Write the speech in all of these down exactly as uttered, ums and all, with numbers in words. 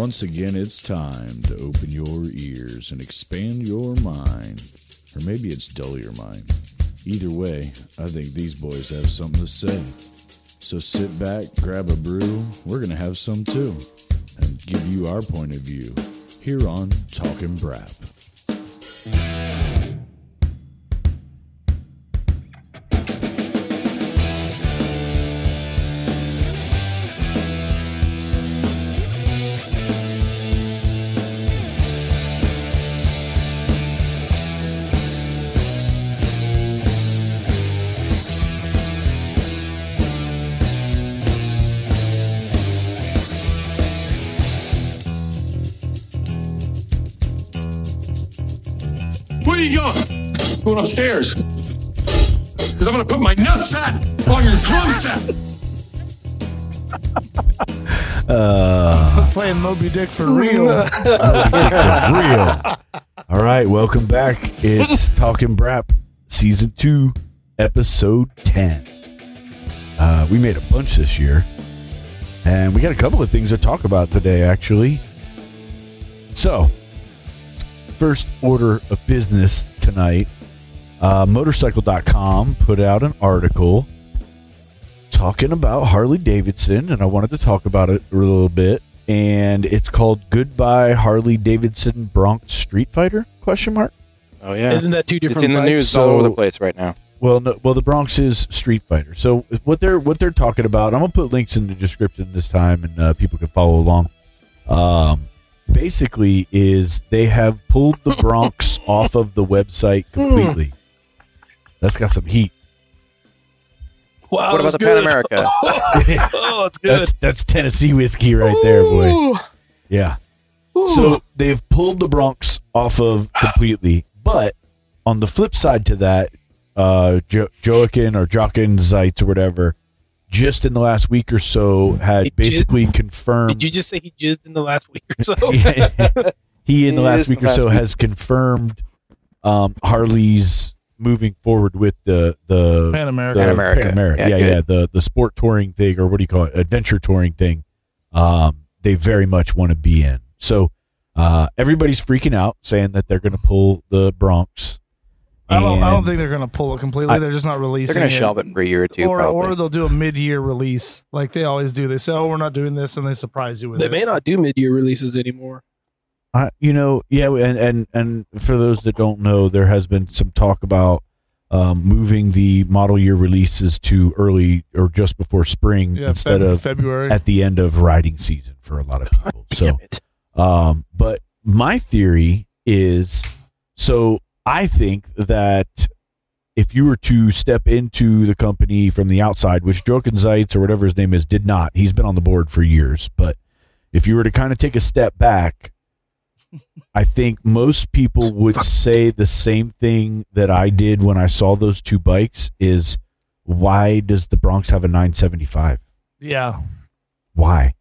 once again it's time to open your ears and expand your mind. Or maybe it's dull your mind. Either way, I think these boys have something to say. So sit back, grab a brew, we're going to have some too, and give you our point of view here on Talkin' Brap. Where are you going? Going upstairs. Because I'm going to put my nutsack on your drum set. Uh, Playing Moby Dick for real. for real. All right, welcome back. It's Talkin' Brap, Season two, Episode ten. Uh, we made a bunch this year, and we got a couple of things to talk about today, actually. So, first order of business tonight, uh, motorcycle dot com put out an article talking about Harley Davidson, and I wanted to talk about it a little bit. And it's called "Goodbye Harley Davidson Bronx Street Fighter?" Question mark. Oh yeah, isn't that two different? It's in the bikes? news So- all over the place right now. Well, no, well, the Bronx is Street Fighter. So what they're what they're talking about, I'm gonna put links in the description this time, and uh, people can follow along. Um, basically, is they have pulled the Bronx off of the website completely. That's got some heat. Wow, What about that's the Pan good. America? Oh, it's good. That's that's Tennessee whiskey right there, boy. Yeah. So they've pulled the Bronx off of completely, but on the flip side to that, uh, jo- Joaquin or Joaquin Zeitz or whatever, just in the last week or so, had He basically jizzed- confirmed. Did you just say he jizzed in the last week or so? he in the He last is week the or last so week. has confirmed um, Harley's moving forward with the the Pan America. the Pan America. Pan America. Yeah, Yeah, good. yeah, the the sport touring thing, or what do you call it, adventure touring thing. Um, they very much want to be in. So uh, everybody's freaking out, saying that they're going to pull the Bronx. I don't. I And don't think they're going to pull it completely. I- they're just not releasing. They're going to it. shelve it for a year or two, or probably. or they'll do a mid-year release like they always do. They say, "Oh, we're not doing this," and they surprise you with They it. may not do mid-year releases anymore. I, you know, yeah, and, and and for those that don't know, there has been some talk about um, moving the model year releases to early or just before spring yeah, instead Feb- of February. at the end of riding season for a lot of people. Damn So, it. um, but my theory is, so I think that if you were to step into the company from the outside, which Jochen Zeitz or whatever his name is did not, he's been on the board for years, but if you were to kind of take a step back, I think most people would say the same thing that I did when I saw those two bikes is, why does the Bronx have a nine seventy-five? yeah, Why?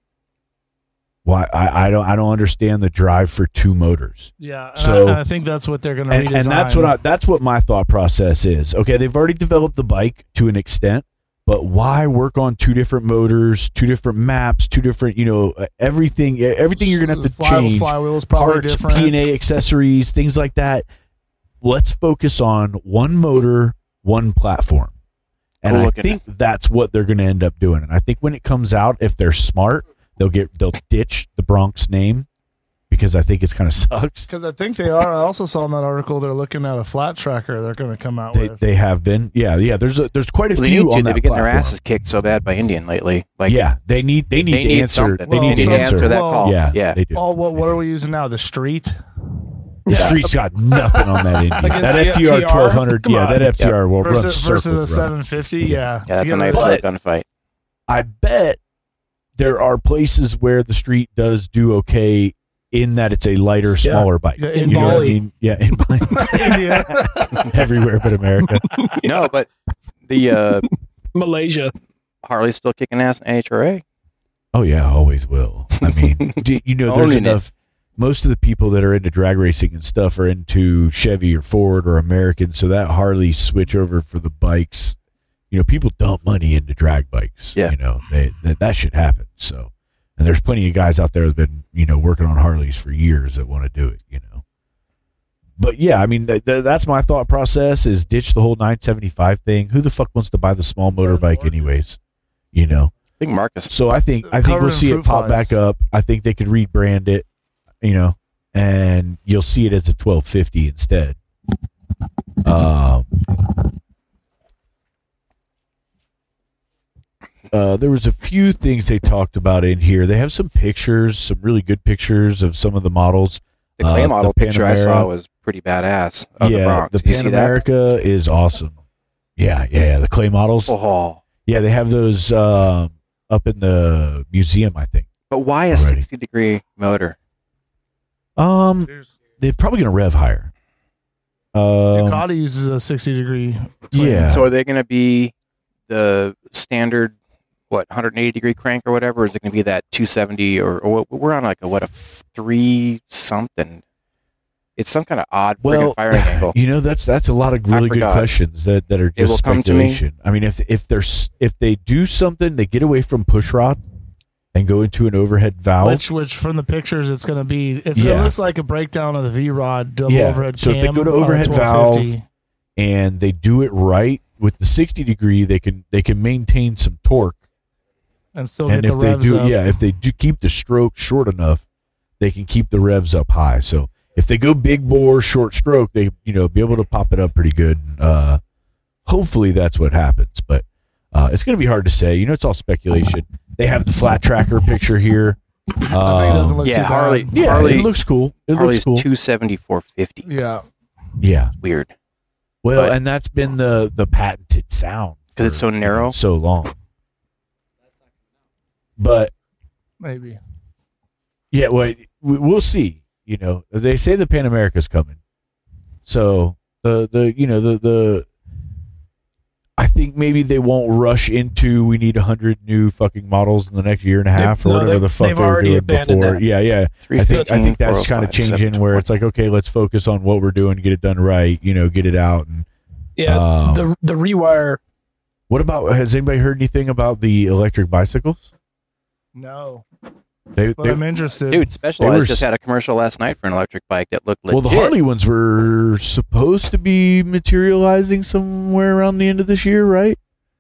Why? I, I don't I don't understand the drive for two motors. yeah. And So- I, and I think that's what they're going to And, redesign. and that's what I, that's what my thought process is. Okay, they've already developed the bike to an extent, but why work on two different motors, two different maps, two different, you know, uh, everything everything you're going to have to Fly- change, Flywheel's probably parts, different. P and A accessories, things like that. Let's focus on one motor, one platform. And Cool I looking. think that's what they're going to end up doing. And I think when it comes out, if they're smart, they'll get they'll ditch the Bronx name, because I think it's kind of sucks. Because I think they are. I also saw in that article they're looking at a flat tracker they're going to come out They, with. they have been, yeah, yeah. There's a, there's quite a Well, they few need to. on They've that been getting their platform. asses kicked so bad by Indian lately. Like, yeah, they need they need they to need answer. something. They Well, need need to to answer answer that Well, call. Yeah, yeah. they do. oh, what, They what do. are we using now? The Street? The street's got nothing on that Indian. Against That the F T R F T R? twelve hundred, Come yeah, on. that F T R will run Versus, versus circles a around. seven fifty? Yeah. Yeah, that's To a get nice rid of- gunfight. I bet there are places where the street does do okay in that it's a lighter, smaller bike. Yeah, in you know what I Bali. mean? Yeah, in Bali. India. Everywhere but America. No, but the uh, Malaysia. Harley's still kicking ass in H R A. Oh yeah, always will. I mean, do, you know, there's Owning it. enough. Most of the people that are into drag racing and stuff are into Chevy or Ford or American, so that Harley switch over for the bikes, you know, people dump money into drag bikes. Yeah. You know, they, that that should happen. So, And there's plenty of guys out there that have been, you know, working on Harleys for years that want to do it, you know. But yeah, I mean, th- th- that's my thought process is ditch the whole nine seventy-five thing. Who the fuck wants to buy the small motorbike anyways, you know? I think Marcus. So I think I think Covered we'll in see it fruit pop flies. back up. I think they could rebrand it, you know, and you'll see it as a twelve fifty instead. Um, uh, there was a few things they talked about in here. They have some pictures, some really good pictures of some of the models. The clay Uh, model the picture I Panamera. saw was pretty badass. Of the yeah, Bronx. the Did you see Pan that? America is awesome. Yeah, yeah, yeah, the clay models. Oh, Yeah, they have those um, up in the museum, I think. but why a Already. sixty degree motor? Um, they're probably going to rev higher. Um, Ducati uses a sixty degree. yeah. So are they going to be the standard, what, one eighty degree crank or whatever? Or is it going to be that two seventy or, or what- we're on like a, what, a three something? It's some kind of odd Well, friggin' firing angle. you know, that's that's a lot of really good forgot. questions that, that are It will just come to me. speculation. I mean, if if there's if they do something, they get away from push rod and go into an overhead valve. Which, which from the pictures, it's going to be. It's, Yeah. It looks like a breakdown of the V Rod double Yeah. overhead. So if they cam go to on a overhead twelve fifty. and they do it right with the sixty degree, they can they can maintain some torque. and still And get if the they revs do, up. yeah, if they do keep the stroke short enough, they can keep the revs up high. So if they go big bore, short stroke, they you know be able to pop it up pretty good. Uh, hopefully that's what happens, but uh, it's going to be hard to say. You know, it's all speculation. They have the flat tracker picture here. I think it Um, doesn't look yeah, too bad. Harley- yeah, Harley- it looks cool. It Harley's looks cool. two seventy, four fifty. Yeah. Yeah. Weird. Well, But- and that's been the the patented sound 'Cause it's for, so narrow? so long. But Maybe. yeah, well, we- we'll see. You know, they say the Pan America's coming, so the the you know the the. I think maybe they won't rush into we need a hundred new fucking models in the next year and a half or no, whatever they've- the fuck they've they were already doing abandoned before. that. Yeah, yeah. I think I think that's kind of changing where it's like. like okay, let's focus on what we're doing, get it done right. You know, get it out. And Yeah, um, the the rewire. what about? Has anybody heard anything about the electric bicycles? No. They, But they I'm interested. Dude, They Specialized were just s- had a commercial last night for an electric bike that looked legit. well, the Harley ones were supposed to be materializing somewhere around the end of this year, right?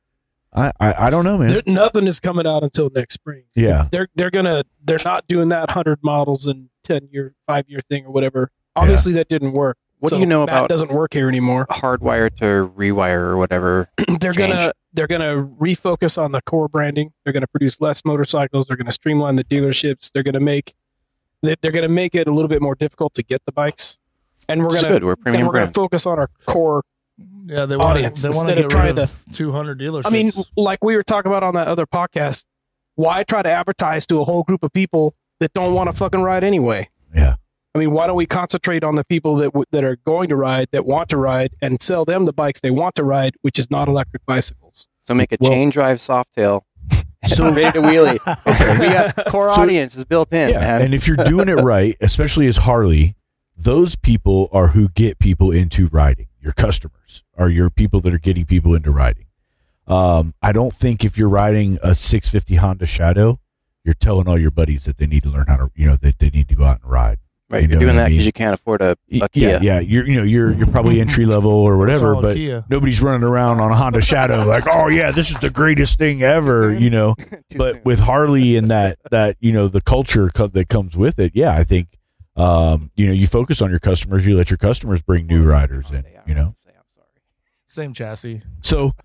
I I, I don't know, man. There, nothing is coming out until next spring. Yeah. They're they're gonna they're not doing that hundred models in ten year five year thing or whatever. Obviously, that didn't work. What do So you know that about doesn't work here anymore. hardwire to rewire or whatever? they're change. gonna they're gonna refocus on the core branding. They're gonna produce less motorcycles. They're gonna streamline the dealerships. They're gonna make they- they're gonna make it a little bit more difficult to get the bikes. And we're It's gonna good. We're a and premium we're gonna brand. focus on our core. Yeah, they want audience they want to instead of get trying rid of two hundred dealerships. I mean, like we were talking about on that other podcast. Why try to advertise to a whole group of people that don't want to fucking ride anyway? Yeah. I mean, why don't we concentrate on the people that w- that are going to ride, that want to ride, and sell them the bikes they want to ride, which is not electric bicycles. So make a Well- chain drive Softail. So- ready to wheelie. we got core So- audience is built in, Yeah, man. and if you're doing it right, especially as Harley, those people are who get people into riding. Your customers are your people that are getting people into riding. Um, I don't think if you're riding a six fifty Honda Shadow, you're telling all your buddies that they need to learn how to, you know, that they need to go out and ride. right, you you're know doing what I that because mean? you can't afford a, Y- a Yeah, Kia. yeah. You're, you know, you're you're probably entry level or whatever, all but Kia. nobody's running around on a Honda Shadow like, oh yeah, this is the greatest thing ever, you know. Too But soon. with Harley and that that you know the culture co- that comes with it, yeah, I think um, you know you focus on your customers, you let your customers bring new riders in, you know. Say, I'm sorry. same chassis. So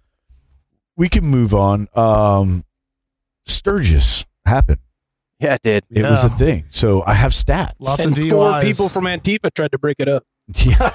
we can move on. Um, Sturgis happened; Yeah, it did. it was a Yeah. thing. So I have stats. Lots and of D U four Is. people from Antifa tried to break it up. Yeah.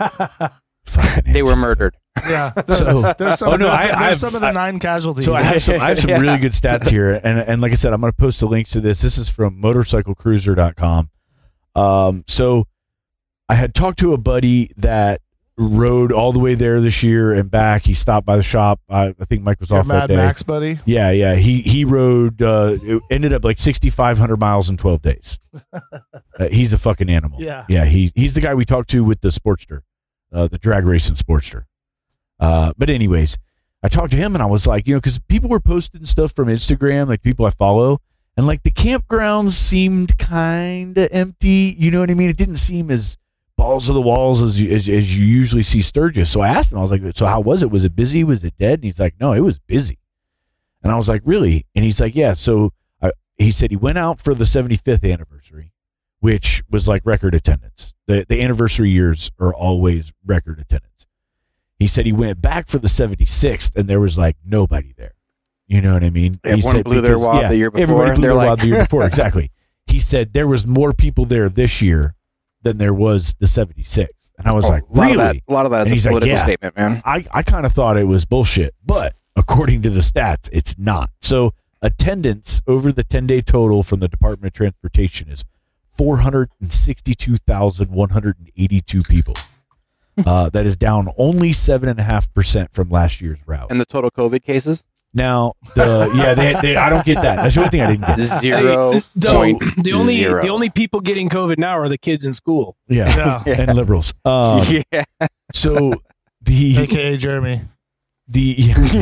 Fucking They were murdered. Yeah. So- there's some, oh, of, no, the, I- there's I've- some of the I- nine casualties. So I have some, I have some Yeah. really good stats here, and and like I said, I'm going to post the links to this. This is from motorcycle cruiser dot com. Um, so I had talked to a buddy that rode all the way there this year and back. He stopped by the shop. I, I think Mike was Your off that Mad day. Max buddy. Yeah, yeah. He he rode. Uh, it ended up like sixty-five hundred miles in twelve days. Uh, he's a fucking animal. Yeah. yeah. He he's the guy we talked to with the Sportster, uh, the drag racing Sportster. Uh, but anyways, I talked to him and I was like, you know, because people were posting stuff from Instagram, like people I follow, And like the campgrounds seemed kind of empty. You know what I mean? It didn't seem as balls to the walls as you, as, as you usually see Sturgis. So I asked him, I was like, so how was it? Was it busy? Was it dead? And he's like, no, it was busy. And I was like, really? And he's like, yeah. So I, he said he went out for the seventy-fifth anniversary, which was like record attendance. The, the anniversary years are always record attendance. He said he went back for the seventy-sixth and there was like nobody there. You know what I mean? Everyone he said blew their wad the year before. Everybody blew They're their like- wad the year before. Exactly. He said there was more people there this year than there was the seventy-sixth. And I was Oh, like, a lot really? of that, a lot of that And is he's a like, political yeah. statement, man. I, I kind of thought it was bullshit, but according to the stats, it's not. So attendance over the ten-day total from the Department of Transportation is four hundred sixty-two thousand one hundred eighty-two people. Uh, that is down only seven point five percent from last year's route. And the total COVID cases? Now, the yeah, they, they, I don't get that. That's the only thing I didn't get. Zero The, point the only zero. the only people getting COVID now are the kids in school. Yeah, Yeah. and liberals. Um, yeah. So the A K A Jeremy. the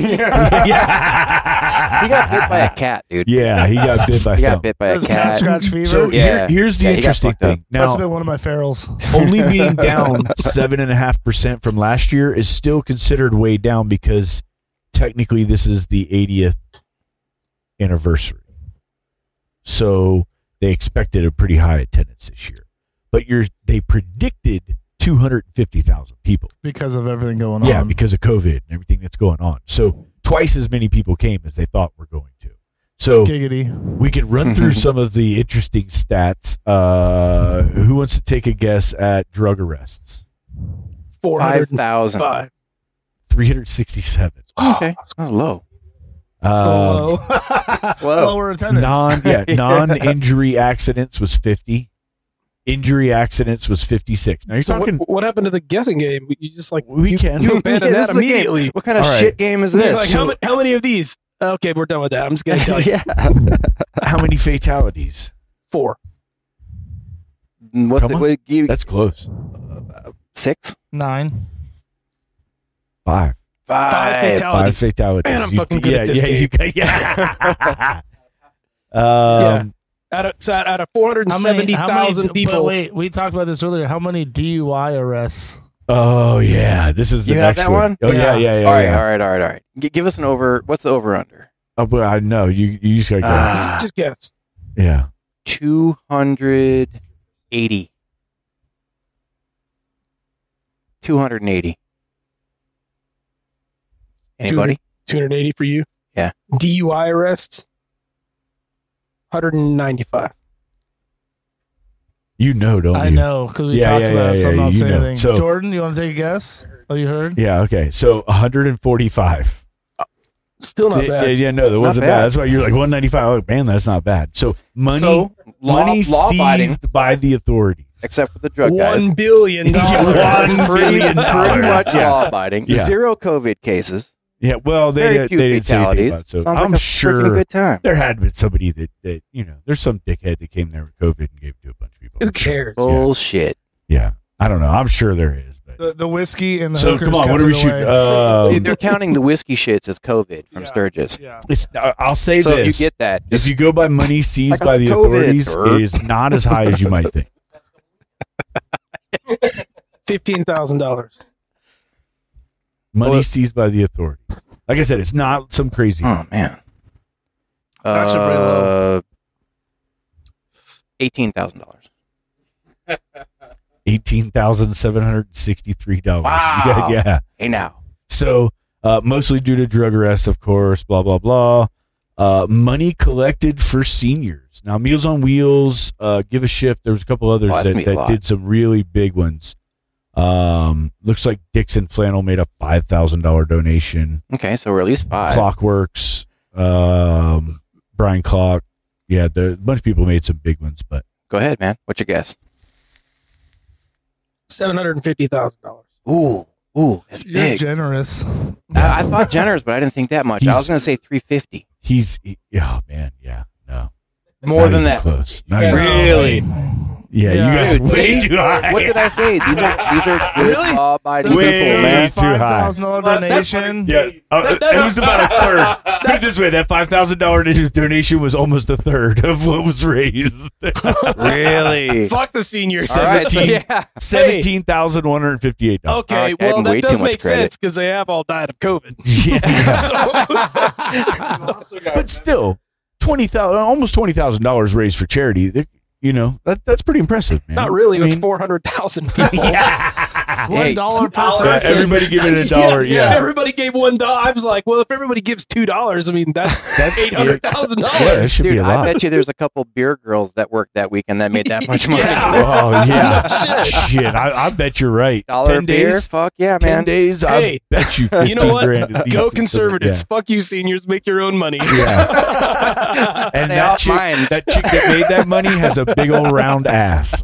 yeah, He got bit by a cat, dude. yeah, he got bit by He got something. bit by a It was cat cat. scratch fever. So Yeah. here, here's the Yeah, he got interesting fucked up. thing. Must have Now, been one of my ferals. only being down seven and a half percent from last year is still considered way down because technically this is the eightieth anniversary. So they expected a pretty high attendance this year, but you're they predicted two hundred fifty thousand people. Because of everything going Yeah, on. because of COVID and everything that's going on. So twice as many people came as they thought were going to. So Giggity. we could run through some of the interesting stats. Uh, who wants to take a guess at drug arrests? Four Five hundred thousand. five. three hundred sixty-seven. Okay. That's low. Um, Low. Low. Lower attendance. non yeah, non-injury accidents was fifty. Injury accidents was fifty-six. Now you're So talking. what, what happened to the guessing game? You just like We you, can. you abandoned Yeah, that this is a game. immediately. What kind of All right. shit game is You're this? like, how, many, how many of these? Okay, we're done with that. I'm just gonna tell you yeah. How many fatalities? four. What Come the, on. what, you, That's close. six? Nine. Five. Five Five. fatalities. Five fatalities. Man, I'm You- fucking good yeah, at this yeah, game. You, yeah. Yeah. um, Out of so out of four hundred How many, seventy how many, thousand but people. wait, we talked about this earlier. How many D U I arrests? Oh yeah, this is the You have next that one? Oh yeah, Yeah. yeah, yeah. all right, yeah. all right, all right, all right. G- give us an over. What's the over under? Oh, but I know you. You just gotta go. Ah. just, just guess. yeah. two hundred eighty. two hundred eighty. Anybody? two hundred eighty for you. Yeah. D U I arrests. one hundred ninety-five. You know, don't I you? know because we Yeah, talked yeah, about yeah, it, so yeah, I'm not you saying know. anything. So- Jordan, you want to take a guess? Oh, you heard? Yeah. Okay. So one hundred forty-five. Still not Yeah, bad. yeah, yeah, no, that wasn't bad. bad. That's why you're like one ninety-five. Like, man, that's not bad. So money, So, law, money law abiding, seized by the authorities. except for the drug guys. One billion Yeah, dollars. one pretty, billion pretty dollars. much Yeah. law abiding. Yeah. Zero COVID cases. Yeah. Well, they Very didn't, few they didn't say anything fatalities. about it. So Sounds I'm like a sure freaking good time. there had been somebody that, that you know. There's some dickhead that came there with COVID and gave it to a bunch of people. Who I'm sure. cares? Yeah. Bullshit. Yeah. I don't know. I'm sure there is. But The, the whiskey and the so hookers come on. kept What are we it shooting? away. Um, They're counting the whiskey shits as COVID from Yeah. Sturgis. Yeah. it's, I'll say So this. if you get that, If just you go by money seized I got by the COVID, authorities, sir. it is not as high as you might think. Fifteen thousand dollars. Money Well, seized by the authorities. Like I said, it's not some crazy. oh man, Actually pretty low. uh, eighteen thousand dollars. Eighteen thousand seven hundred sixty-three dollars. Wow. Yeah, yeah. Hey now, So uh, mostly due to drug arrests, of course. Blah blah blah. Uh, money collected for seniors. Now, Meals on Wheels, uh, Give a Shift. There was a couple others Oh, that's that, gonna be a that lot. did some really big ones. Um, looks like Dixon Flannel made a five thousand dollar donation. okay, so we're at least five. Clockworks, um, Brian Clock. Yeah, there, a bunch of people made some big ones, but Go ahead, man. What's your guess? Seven hundred and fifty thousand dollars. Ooh, ooh, that's You're big. generous. I, I thought generous, but I didn't think that much. I He's- was going to say three fifty. he's he, oh man, yeah, no, More Not than even that. Close. Not Yeah. even- Really? Yeah, Yeah. you guys Dude, are way see? too high. What did I say? These are these are good, Really? law-abiding Way people, man. too high. five thousand dollars donation. Yeah, uh, it was about a third. Put it this way: that five thousand dollar donation was almost a third of what was raised. Really? Fuck the seniors. All right, so yeah. Seventeen thousand one hundred fifty-eight dollars. Okay, Alright, well adding that way too does much make credit. sense because they have all died of COVID. Yeah, but still, twenty thousand, almost twenty thousand dollars raised for charity. They- You know that that's pretty impressive, man. Not really. I It's mean, four hundred thousand people. One Hey, dollar per yeah, person. everybody give it a dollar. Yeah, Everybody gave one dollar. I was like, well, if everybody gives two dollars, I mean, that's That's- eight hundred thousand yeah, that dollars. should be Dude, a I lot. bet you there's a couple beer girls that worked that weekend that made that much money. Yeah. Oh yeah, No shit. shit. I, I bet you're right. Dollar Ten beer? days. Fuck yeah, Ten man. days. Hey, I bet you. fifteen You know what? Grand at least Go to- conservatives. Yeah. Fuck you, seniors. Make your own money. Yeah. And Stay that off chick, mine. that chick that made that money has a big old round ass.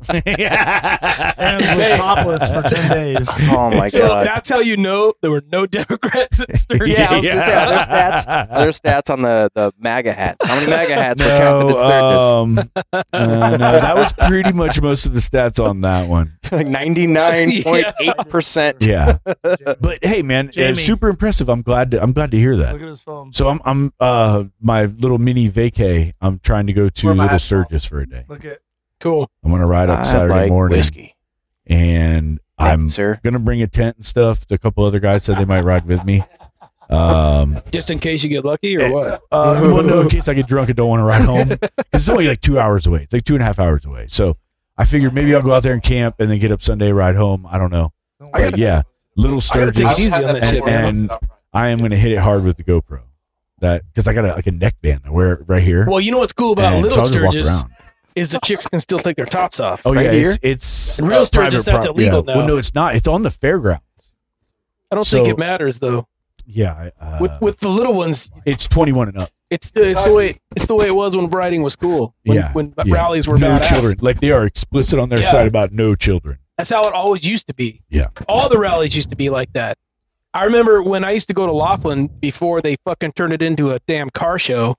And was topless for ten days. Oh my So god. that's how you know there were no Democrats at Sturgis. Yeah, I was gonna say, are there stats? Are there stats on the, the MAGA hats? How many MAGA hats were counted as Sturgis? um, uh, no, that was pretty much most of the stats on that one. Like ninety-nine point eight percent. Yeah, but hey, man, uh, Jamie. super impressive. I'm glad to. I'm glad to hear that. Look at his phone. So I'm, I'm, uh, my little mini vacay. I'm trying to go to Where am I Little at? Sturgis for a day. Look at Cool. I'm gonna ride up I Saturday like morning, whiskey. and I'm sir. gonna bring a tent and stuff. A couple other guys said they might ride with me. Um, Just in case you get lucky or what? uh, well, no, in case I get drunk and don't want to ride home. 'Cause it's only like two hours away. It's like two and a half hours away. So I figured maybe I'll go out there and camp and then get up Sunday, ride home. I don't know. But yeah, Little I gotta take it Sturgis, easy on that and, shit, man. and I am gonna hit it hard with the GoPro. That because I got a, like a neck band. I wear it right here. Well, you know what's cool about and so Little I'll just walk Sturgis around. is the chicks can still take their tops off. Oh right yeah, here? it's it's In Real uh, Sturgis, private that's pro- illegal yeah. now. Well, no, it's not. It's on the fairground. I don't so- think it matters though. Yeah, uh, With with the little ones, it's twenty-one and up. it's the, it's the way it's the way it was when riding was cool. When, yeah, when yeah. rallies were no badass. children. Like they are explicit on their Yeah. side about no children. That's how it always used to be. Yeah. All the rallies used to be like that. I remember when I used to go to Laughlin before they fucking turned it into a damn car show.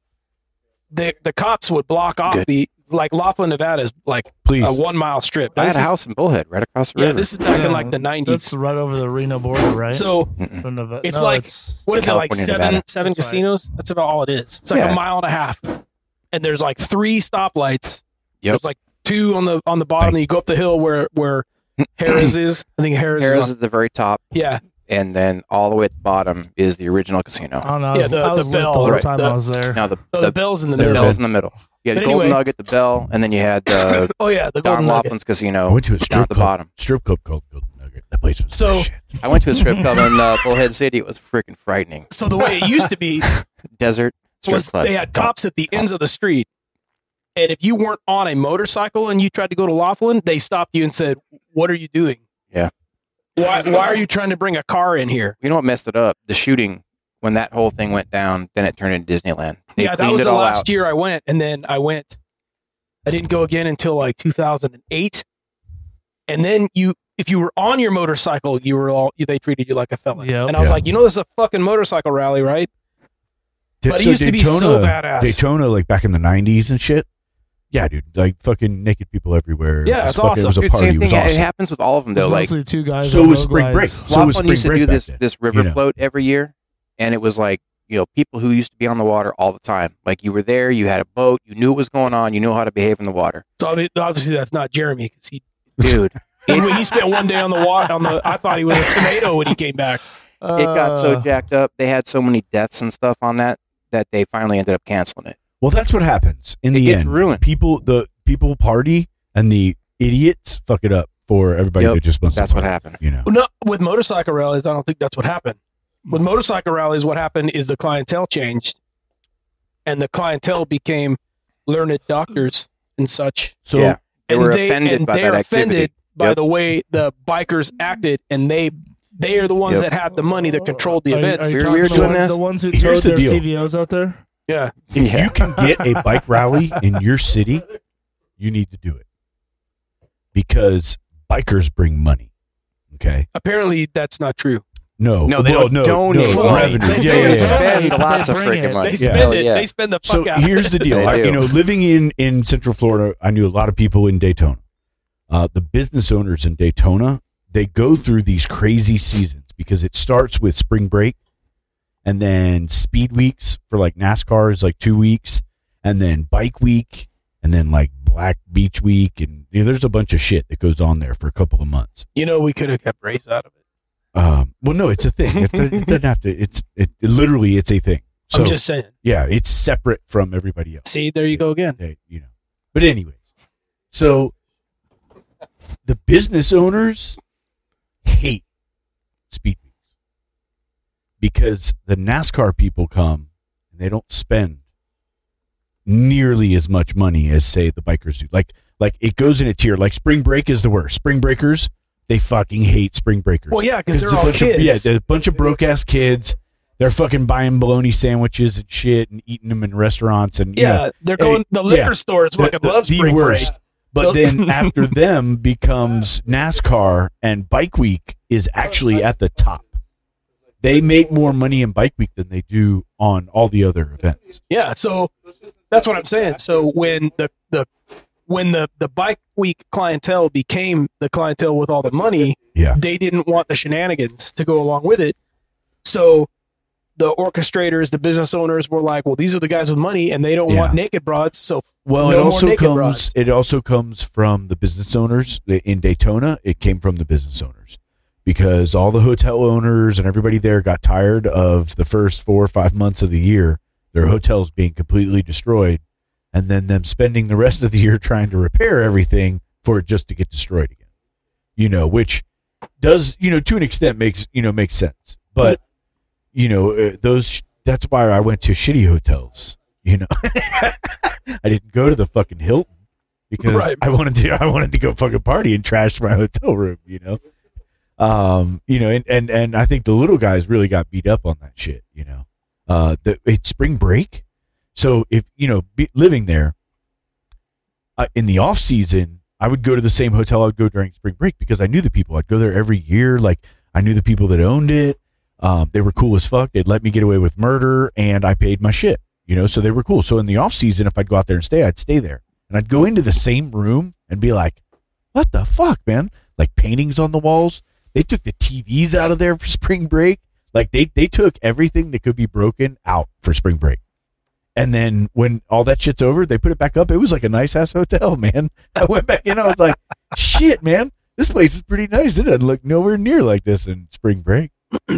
The the cops would block off Good. the like Laughlin, Nevada is like Please. a one mile strip. I This had a is- house in Bullhead right across the Yeah, river. this is back in like the That's nineties. right over the Reno border, right? So Mm-mm. From Neva- it's no, like it's, what is it like California, seven Nevada. seven That's right. casinos? That's about all it is. It's like Yeah. a mile and a half, and there's like three stoplights. Yep. There's like two on the on the bottom. And you go up the hill where where Harris is. I think Harris, Harris is. is at the very top, Yeah, and then all the way at the bottom is the original casino. I don't know. I Yeah, was, the- I was the lit bell, the whole right, time the- I was there. Now the, so the, the bell's in the the middle. bell's in the middle. You had But the Golden anyway- Nugget, the bell, and then you had the Oh yeah, the Don Golden Nugget. Laughlin's Casino I went to a down strip at the club. bottom. Strip club called Golden Nugget. That place was So- the shit. I went to a strip club in uh, Bullhead City. It was freaking frightening. So the way it used to be Desert strip was club. they had cops at the ends of the street, and if you weren't on a motorcycle and you tried to go to Laughlin, they stopped you and said, "What are you doing? Yeah. Why why are you trying to bring a car in here?" You know what messed it up? The shooting. When that whole thing went down, then it turned into Disneyland. They Yeah, that cleaned was it the all last out. year I went, and then I went. I didn't go again until like two thousand eight, and then you, if you were on your motorcycle, you were all they treated you like a felon. Yep. And I was Yeah. like, you know, this is a fucking motorcycle rally, right? Di- But it used to be so badass. Daytona, like back in the nineties and shit. Yeah, dude, like fucking naked people everywhere. Yeah, It was it's fucking- awesome. It was a Dude, party. same It was thing. It awesome. happens with all of them though. There's Like mostly two guys. So on was road spring break. glides. So was Laughlin spring used to break do back this then. this river you know. float every year, and it was like you know people who used to be on the water all the time. Like you were there, you had a boat, you knew what was going on, you knew how to behave in the water, So obvi- obviously that's not Jeremy because he dude. he, he spent one day on the water. On the I thought he was a tomato when he came back. It got so Uh, jacked up. They had so many deaths and stuff on that that they finally ended up canceling it. Well, that's what happens in It the gets end. ruined. People, the people party, and the idiots fuck it up for everybody Yep, that just wants. to That's what party, happened. You know. No, with motorcycle rallies, I don't think that's what happened. With motorcycle rallies, what happened is the clientele changed, and the clientele became learned doctors and such. So Yeah. They and were they, offended and by they're that activity. offended by Yep. the way the bikers acted, and they they are the ones Yep. that had the money that controlled the Are you- events. are you We were- talking we were the doing one- this. The ones who Here's throw the their deal. C V Os out there. yeah, if Yeah. you can get a bike rally in your city, you need to do it because bikers bring money. Okay. apparently that's not true. No, No, they well, don't no, donate no, money. revenue. They- Yeah, They yeah, yeah. spend They lots of bring freaking it. money. They Yeah. spend Hell it. yeah. They spend the So fuck out. here's the deal. They I, you do. know, living in in Central Florida, I knew a lot of people in Daytona. Uh, the business owners in Daytona, they go through these crazy seasons because it starts with spring break, and then speed weeks for like NASCAR is like two weeks, and then bike week, and then like Black Beach week, and you know, there's a bunch of shit that goes on there for a couple of months. You know, we could have kept Race out of it. Um, well, no, it's a thing. It's a, it doesn't have to. It's it, it literally it's a thing. So I'm just saying. yeah, it's separate from everybody else. See, there you go again. They, you know. But anyway, so the business owners hate speed weeks because the NASCAR people come and they don't spend nearly as much money as say the bikers do. Like like it goes in a tier. Like spring break is the worst. Spring breakers, they fucking hate spring breakers. Well, yeah, because It's they're a all bunch kids. Of, yeah, there's a bunch of broke ass kids. They're fucking buying bologna sandwiches and shit and eating them in restaurants and you yeah, know, they're going. The liquor yeah. stores the, fucking the- love the spring worst. break. But They'll- then after them becomes NASCAR, and Bike Week is actually at the top. They make more money in Bike Week than they do on all the other events. Yeah, so that's what I'm saying. So when the the when the the bike week clientele became the clientele with all the money, Yeah. they didn't want the shenanigans to go along with it. So the orchestrators, the business owners were like, "Well, these are the guys with money, and they don't Yeah. want naked broads." So Well, no it more also naked comes. broads. It also comes from the business owners in Daytona. It came from the business owners because all the hotel owners and everybody there got tired of the first four or five months of the year, their hotels being completely destroyed, and then them spending the rest of the year trying to repair everything for it just to get destroyed again. You know, which does, you know, to an extent makes, you know, makes sense. But, you know, uh, those, that's why I went to shitty hotels, you know. I didn't go to the fucking Hilton because Right. I wanted to, I wanted to go fucking party and trash my hotel room, you know. Um, you know, and, and, and I think the little guys really got beat up on that shit, you know. Uh, the, it's spring break. So if, you know, be, living there uh, in the off season, I would go to the same hotel I would go during spring break because I knew the people. I'd go there every year. Like I knew the people that owned it. Um, they were cool as fuck. They'd let me get away with murder and I paid my shit, you know, so they were cool. So in the off season, if I'd go out there and stay, I'd stay there and I'd go into the same room and be like, what the fuck, man? Like paintings on the walls. They took the T Vs out of there for spring break. Like they, they took everything that could be broken out for spring break. And then when all that shit's over, they put it back up. It was like a nice ass hotel, man. I went back in. I was like, shit, man, this place is pretty nice. It doesn't look nowhere near like this in spring break.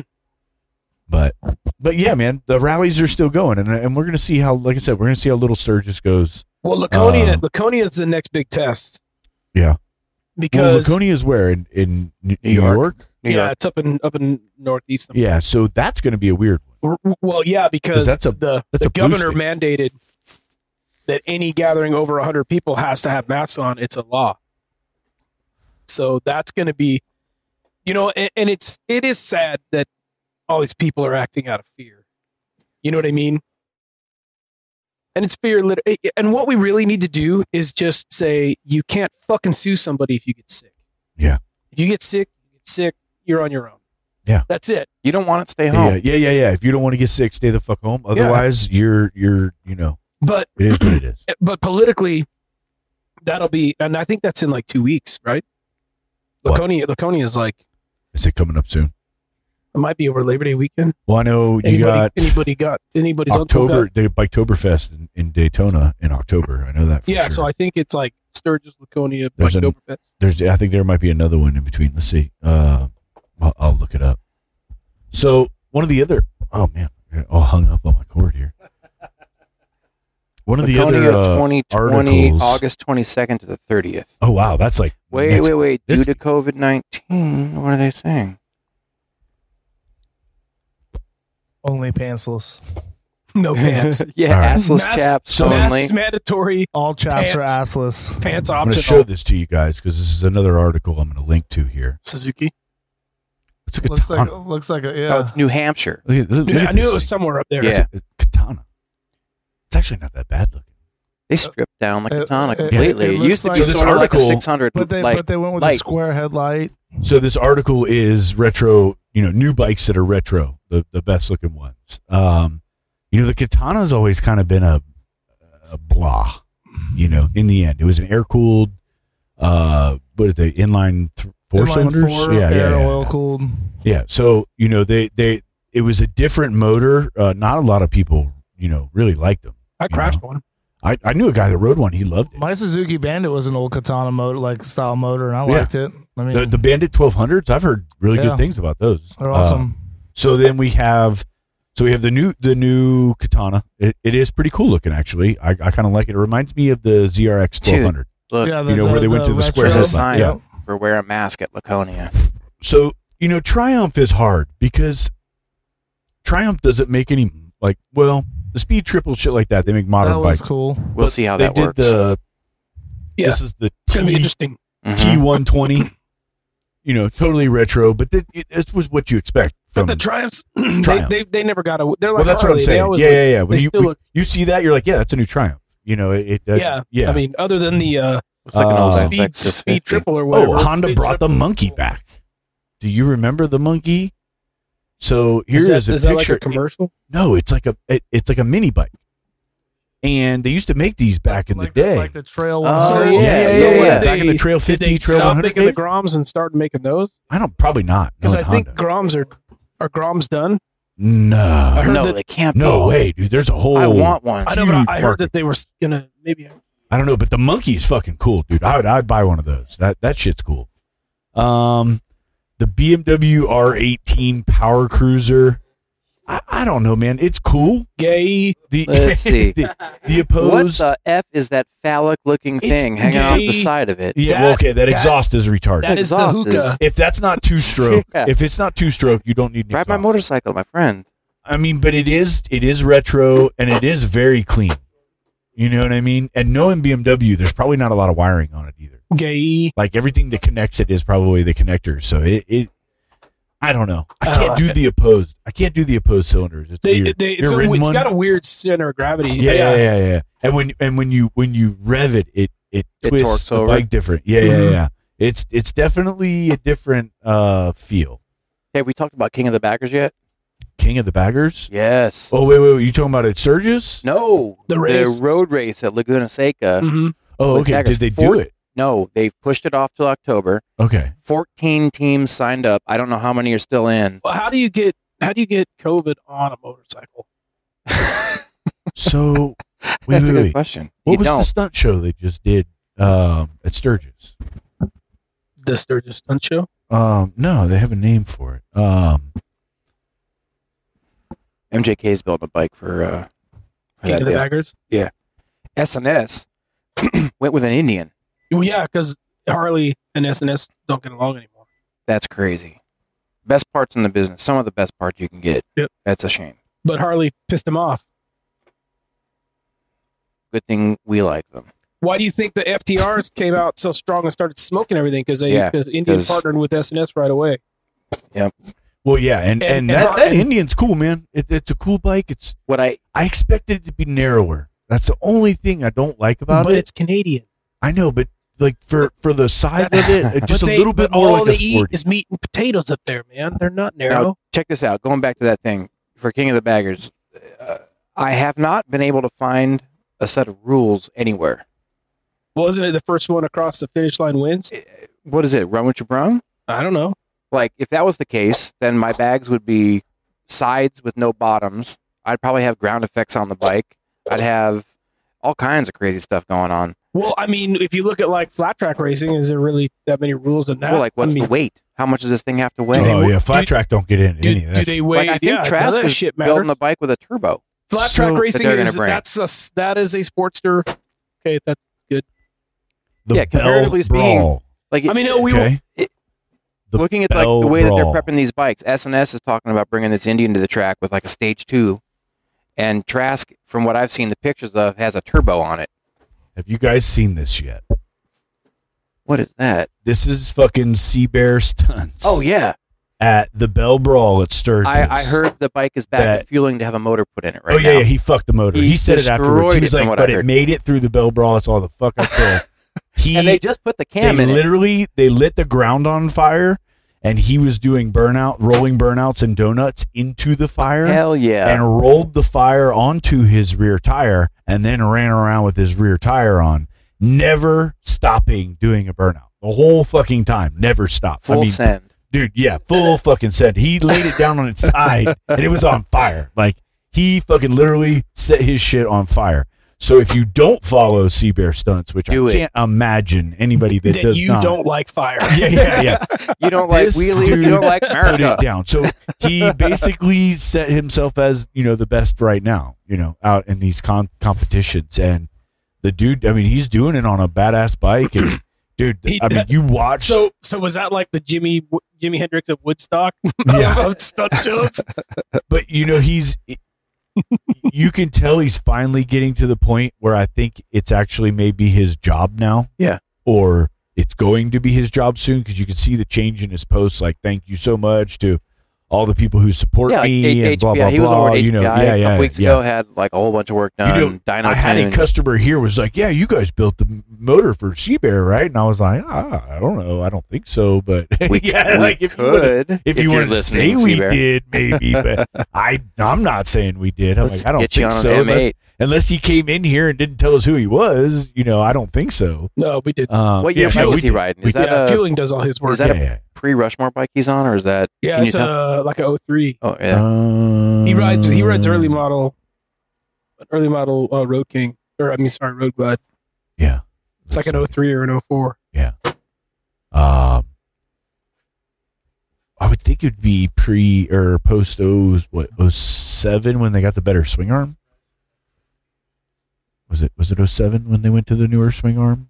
But, but yeah, man, the rallies are still going. And, and we're going to see how, like I said, we're going to see how Little Sturgis goes. well, Laconia, Uh, Laconia is the next big test Yeah. Well, because Laconia is where? In, in New, New York? York. New yeah, York. it's up in up in northeast. Yeah. So that's going to be a weird one. R- Well, yeah, because that's a- the, that's the a blue governor state. mandated that any gathering over one hundred people has to have masks on. It's a law. So that's going to be, you know, and, and it's it is sad that all these people are acting out of fear. You know what I mean? And it's fear. lit- And what we really need to do is just say you can't fucking sue somebody if you get sick. Yeah. If you get sick, you get sick. You're on your own. Yeah. That's it. You don't want it, stay Yeah, home. yeah, yeah, yeah. If you don't want to get sick, stay the fuck home. Otherwise, you're, you're, you know, But it is what it is. but politically, that'll be, and I think that's in like two weeks, right? What? Laconia, Laconia is like Is it coming up soon? it might be over Labor Day weekend. Well, I know you Anybody, got anybody got anybody's uncle October, got- the Biketoberfest in, in Daytona in October. I know that. For Yeah, sure. so I think it's like Sturgis, Laconia, There's an- Oktoberfest. There's, I think there might be another one in between. Let's see. Uh, I'll, I'll look it up. So one of the other, oh man, I'm all hung up on my cord here. One of the Laconia other uh, twenty twenty, articles. August twenty-second to the thirtieth. Oh wow, that's like Wait, next- wait, wait. this- Due to COVID nineteen, what are they saying? Only pantsless. No pants. yeah, All right. assless Masks- chaps So- only. masks mandatory. All chaps are Pants. assless. Pants I'm going to show optional. this to you guys because this is another article I'm going to link to here. Suzuki. It's a Looks katana. like looks like a Oh, yeah. it's New Hampshire. Look at- look Yeah, at I knew this it was thing. somewhere up there. Yeah. It's a katana. It's actually not that bad looking. They stripped down the Uh, katana it- completely. it It, looks used to like- be So this sort of like a article- six hundred. but they like, but they went with light. the square headlight. So this article is retro you know, new bikes that are retro, the, the best looking ones. Um, you know, the Katana's always kind of been a, a blah, you know, in the end. It was an air cooled, uh, what are they, inline th- four Inline cylinders? four, yeah, air yeah, yeah. oil cooled. Yeah. So, you know, they, they, it was a different motor. Uh, not a lot of people, you know, really liked them. I you crashed know? one. I, I knew a guy that rode one. He loved it. My Suzuki Bandit was an old Katana motor, like style motor, and I Yeah. liked it. I mean, The, the Bandit twelve hundreds, I've heard really Yeah. good things about those. they're Uh, awesome. so then we have, so we have the new the new Katana. It, it is pretty cool looking, actually. I, I kind of like it. It reminds me of the Z R X twelve hundred. Look, yeah, you know, where they went to the square there's a headlight. sign Yeah. for wear a mask at Laconia. So, you know, Triumph is hard because Triumph doesn't make any, like, well, the Speed Triple shit like that. They make modern That was bikes. cool. We'll But see how they that did works. The, Yeah. This is the It's going to be T- interesting. Mhm. T one twenty. You know, totally retro, but th- it, it was what you expect from But the Triumphs, they, Triumph. they they never got a. They're like well, that's Harley. what I'm They saying. always Yeah, look- yeah, yeah. When they you still when look. you see that, you're like, yeah, that's a new Triumph. You know, it. it uh, Yeah, yeah. I mean, other than the uh, Looks like an Uh, old speed Lexus speed fifty. triple or whatever. oh, Honda Speed brought the Triple. monkey back. Do you remember the monkey? So here Is is, that, a is that like picture. a commercial? no, it's like a it, it's like a mini bike, and they used to make these back in like the day. like the Trail Oh, one. yeah, yeah, yeah, yeah, yeah, yeah. yeah. Did Back in the they- Trail Did fifty, they Trail stop one hundred. making the days? Groms and start making those? I don't probably not. Because No, I think Honda. Groms are are Groms done. no, I heard no, that- they can't. no be. way, dude. There's a whole. I want one. I know, but Huge I heard market. that they were gonna maybe. I don't know, but the monkey's fucking cool, dude. I would I'd buy one of those. That that shit's cool. Um, the B M W R eighteen Power Cruiser. I, I don't know, man. It's cool. Gay. The Let's see. the, the What opposed. the f is that phallic-looking It's thing hanging off the gay. side of it? yeah, that- well, okay. That, that- exhaust is retarded. That is the Exhaust hookah. is- if that's not two stroke, Yeah. if it's not two stroke, you don't need an Ride my exhaust. motorcycle, my friend. I mean, but it is it is retro and it is very clean. You know what I mean? And knowing B M W, there's probably not a lot of wiring on it either. Gay. Like everything that connects it is probably the connector. So it, it I don't know. I I can't like do it. the opposed. I can't do the opposed cylinders. It's They, weird. they, You it's, ever a, ridden it's one? got a weird center of gravity. yeah, yeah, yeah, yeah. And when and when you when you rev it, it it It twists torques the over. bike different. Yeah, yeah, Mhm. yeah. It's it's definitely a different uh feel. Hey, have we talked about King of the Baggers yet? King of the Baggers. Yes. Oh wait, wait, wait. You talking about at Sturgis? No. The race. The road race at Laguna Seca. hmm Oh, With okay. Baggers. Did they Fort- do it? No, they've pushed it off till October. Okay. fourteen teams signed up. I don't know how many are still in. Well, how do you get how do you get COVID on a motorcycle? So wait, That's wait, a good wait. question. What you was don't. the stunt show they just did um, at Sturgis? The Sturgis Stunt Show. Um, no, they have a name for it. Um, M J K's building a bike for, uh, for King that of the deal. Baggers. S and S went with an Indian. Well, yeah, because Harley and S and S don't get along anymore. That's crazy. Best parts in the business. Some of the best parts you can get. Yep. That's a shame. But Harley pissed him off. Good thing we like them. Why do you think the F T Rs came out so strong and started smoking everything? Because they Yeah, because Indian 'cause- partnered with S and S right away. well, yeah, and, and, And- and that, Har- that and- Indian's cool, man. It, it's a cool bike. It's What I I expected it to be narrower. That's the only thing I don't like about But it. it's Canadian. I know, but like for for the size of it, it just But a they- little bit but more all like they a eat sporty. is meat and potatoes up there, man. They're not narrow. now check this out. Going back to that thing for King of the Baggers, uh, I have not been able to find a set of rules anywhere. Wasn't it the first one across the finish line wins? What is it? Run with your brung? I don't know. Like if that was the case, then my bags would be sides with no bottoms. I'd probably have ground effects on the bike. I'd have all kinds of crazy stuff going on. Well, I mean, if you look at like flat track racing, is there really that many rules in that? Well, like what's I mean, the weight? How much does this thing have to weigh? oh yeah, flat do- track don't get into do, any of that. do shit. they weigh? Like I think yeah, Trask that was shit building matters. a bike with a turbo. Flat So- track That racing they're gonna is bring. that's a that is a Sportster. Okay, that's good. the yeah, Bell comparatively speaking, Brawl. Like I mean, no, we Okay. The looking at like Bell the way that Brawl. they're prepping these bikes, S and S is talking about bringing this Indian to the track with like a stage two, and Trask, from what I've seen the pictures of, has a turbo on it. Have you guys seen this yet? What is that? This is fucking Sea Bear stunts. Oh yeah, at the Bell Brawl at Sturgis. I, I heard the bike is back That- at fueling to have a motor put in it right oh yeah, now. yeah, he fucked the motor. He, He said it afterwards. He destroyed was it, like, from what I but it heard. made it through the Bell Brawl. That's all the fuck I could. He and they just put the they cam in it. literally they lit the ground on fire, and he was doing burnout, rolling burnouts and donuts into the fire. Hell yeah. And rolled the fire onto his rear tire and then ran around with his rear tire on, never stopping doing a burnout. The whole fucking time. Never stopped. Full I mean, send. Dude, yeah, full fucking send. He laid it down on its side and it was on fire. Like, he fucking literally set his shit on fire. So if you don't follow Sea Bear Stunts, which Do I it. can't imagine anybody that, that does you not. don't like fire. Yeah, yeah, yeah. You don't like This wheelies, dude you don't like Put America. it down. So he basically set himself as, you know, the best right now, you know, out in these con- competitions. And the dude, I mean, he's doing it on a badass bike. And dude, He- I mean, you watch. So, so was that like the Jimmy Jimi Hendrix of Woodstock? Yeah. of stunt shows? But you know, he's you can tell he's finally getting to the point where I think it's actually maybe his job now. Yeah. Or it's going to be his job soon, because you can see the change in his posts, like thank you so much to all the people who support Yeah, like me H- and blah H- blah yeah, he was blah. over at You know, H P I yeah, a yeah, couple weeks yeah. ago, had like a whole bunch of work done. You know, Dyno I had a tuning. customer here was like, "Yeah, you guys built the motor for Sea Bear, right?" And I was like, ah, "I don't know, I don't think so, but We, yeah, we like if you wanna- could. if, you you're wanted to say listening, we Seabear. did, maybe, but I, I'm not saying we did. I'm Let's like, I don't get you think on an so, M unless, eight. unless he came in here and didn't tell us who he was. You know, I don't think so. No, we did. Um, What year yeah, no, was we he did. riding? We Is that yeah, a Fueling does all his work. is that yeah, a yeah. pre-Rushmore bike he's on, or is that? yeah, can you it's tell? uh, like a oh three. Oh yeah. Um, He rides. He rides early model, early model uh, Road King, or I mean, sorry, Road Glide. Yeah, It's like an oh three or an oh four. Um, I would think it'd be pre or post O's what oh seven when they got the better swing arm. Was it was it oh seven when they went to the newer swing arm?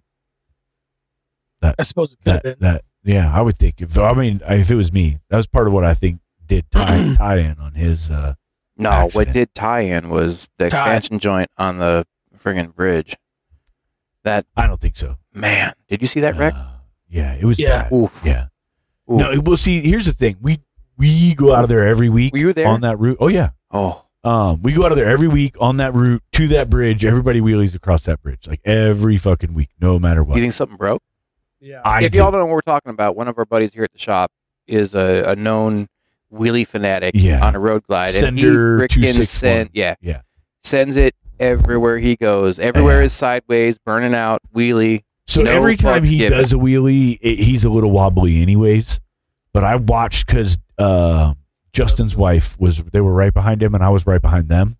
I suppose it could have That been. that yeah, I would think if I mean if it was me, that was part of what I think did tie tie in on his. Uh, No, accident. what did tie in was the Tie. expansion joint on the friggin' bridge. That I don't think so. man, did you see that wreck? Uh, yeah, it was Yeah. bad. Oof. Yeah. Oof. No, well, see, here's the thing. We we go out of there every week Were you there? on that route. Oh yeah. Oh, Um, we go out of there every week on that route to that bridge. Everybody wheelies across that bridge, like every fucking week, no matter what. you think something broke? Yeah. I if do. y'all don't know what we're talking about, one of our buddies here at the shop is a, a known wheelie fanatic Yeah. on a road glide. Sender and he two frickin' six send, one. yeah, Yeah. sends it everywhere he goes. Everywhere Yeah. is sideways, burning out, wheelie. So No every time fucks he given. does a wheelie, it, he's a little wobbly, anyways. But I watched because uh, Justin's wife was. They were right behind him, and I was right behind them,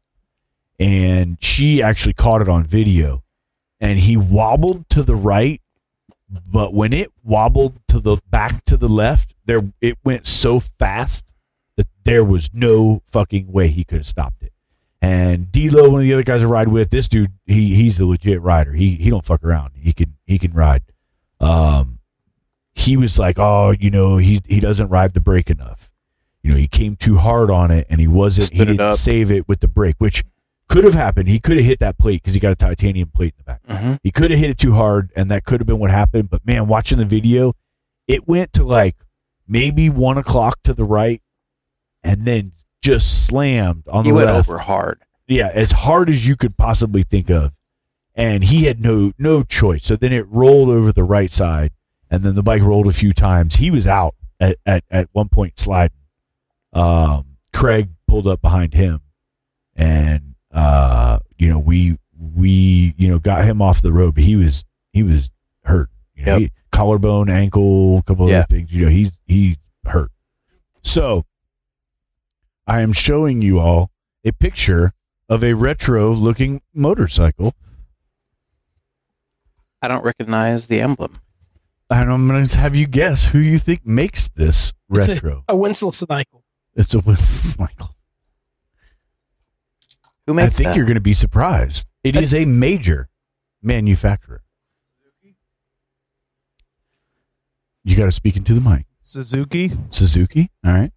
and she actually caught it on video. And he wobbled to the right, but when it wobbled to the back to the left, there it went so fast that there was no fucking way he could have stopped it. And D-Lo, one of the other guys I ride with, this dude, he he's a legit rider. He he don't fuck around. He can he can ride. Um, he was like, oh, you know, he he doesn't ride the brake enough. You know, he came too hard on it, and he wasn't. Stood he it didn't up. save it with the brake, which could have happened. He could have hit that plate because he got a titanium plate in the back. Mm-hmm. He could have hit it too hard, and that could have been what happened. But man, watching the video, it went to like maybe one o'clock to the right, and then just slammed on He the went left. over hard. Yeah, as hard as you could possibly think of, and he had no no choice. So then it rolled over the right side, and then the bike rolled a few times. He was out at at, at one point sliding. Um, Craig pulled up behind him, and uh, you know we we you know got him off the road, but he was he was hurt. You know, Yep. he, collarbone, ankle, a couple Yeah. other things. You know, he's he's hurt. So I am showing you all a picture of a retro-looking motorcycle, I don't recognize the emblem. and I'm going to have you guess who you think makes this It's a- retro. A Winslow cycle. It's a motorcycle. Who I makes think that? you're going to be surprised. It is a major manufacturer. You got to speak into the mic. Suzuki. Suzuki, all right.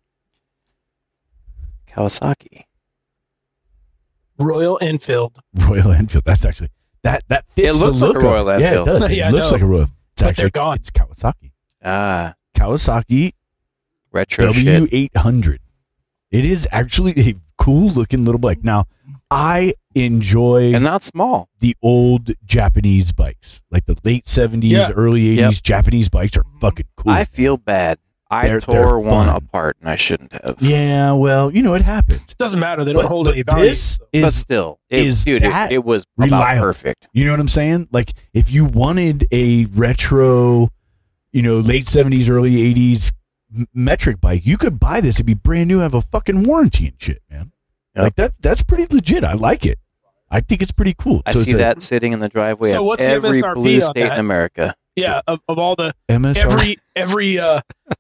Kawasaki. Royal Enfield. Royal Enfield. That's actually that that fits It looks the like look a of Royal it. Enfield. Yeah, it does. Yeah, it I looks know. like a Royal. It's But actually they're gone. It's Kawasaki. Ah, Kawasaki retro W shit. eight hundred. It is actually a cool looking little bike. Now, I enjoy And not small. the old Japanese bikes, like the late seventies, Yeah. early eighties Yep. Japanese bikes are fucking cool. I feel bad I They're- tore they're one fun. apart and I shouldn't have. Yeah, well, you know, it happens. Doesn't matter. They don't But- hold but any value. this so. But is, still, it, is dude, it, that it was about reliable? perfect. You know what I'm saying? Like, if you wanted a retro, you know, late seventies, early eighties m- metric bike, you could buy this. It'd be brand new, have a fucking warranty and shit, man. Yep. Like, that, that's pretty legit. I like it. I think it's pretty cool. I So see it's a that sitting in the driveway So of what's the every M S R P blue on state that? in America. Yeah, of, of all the M S R. every every uh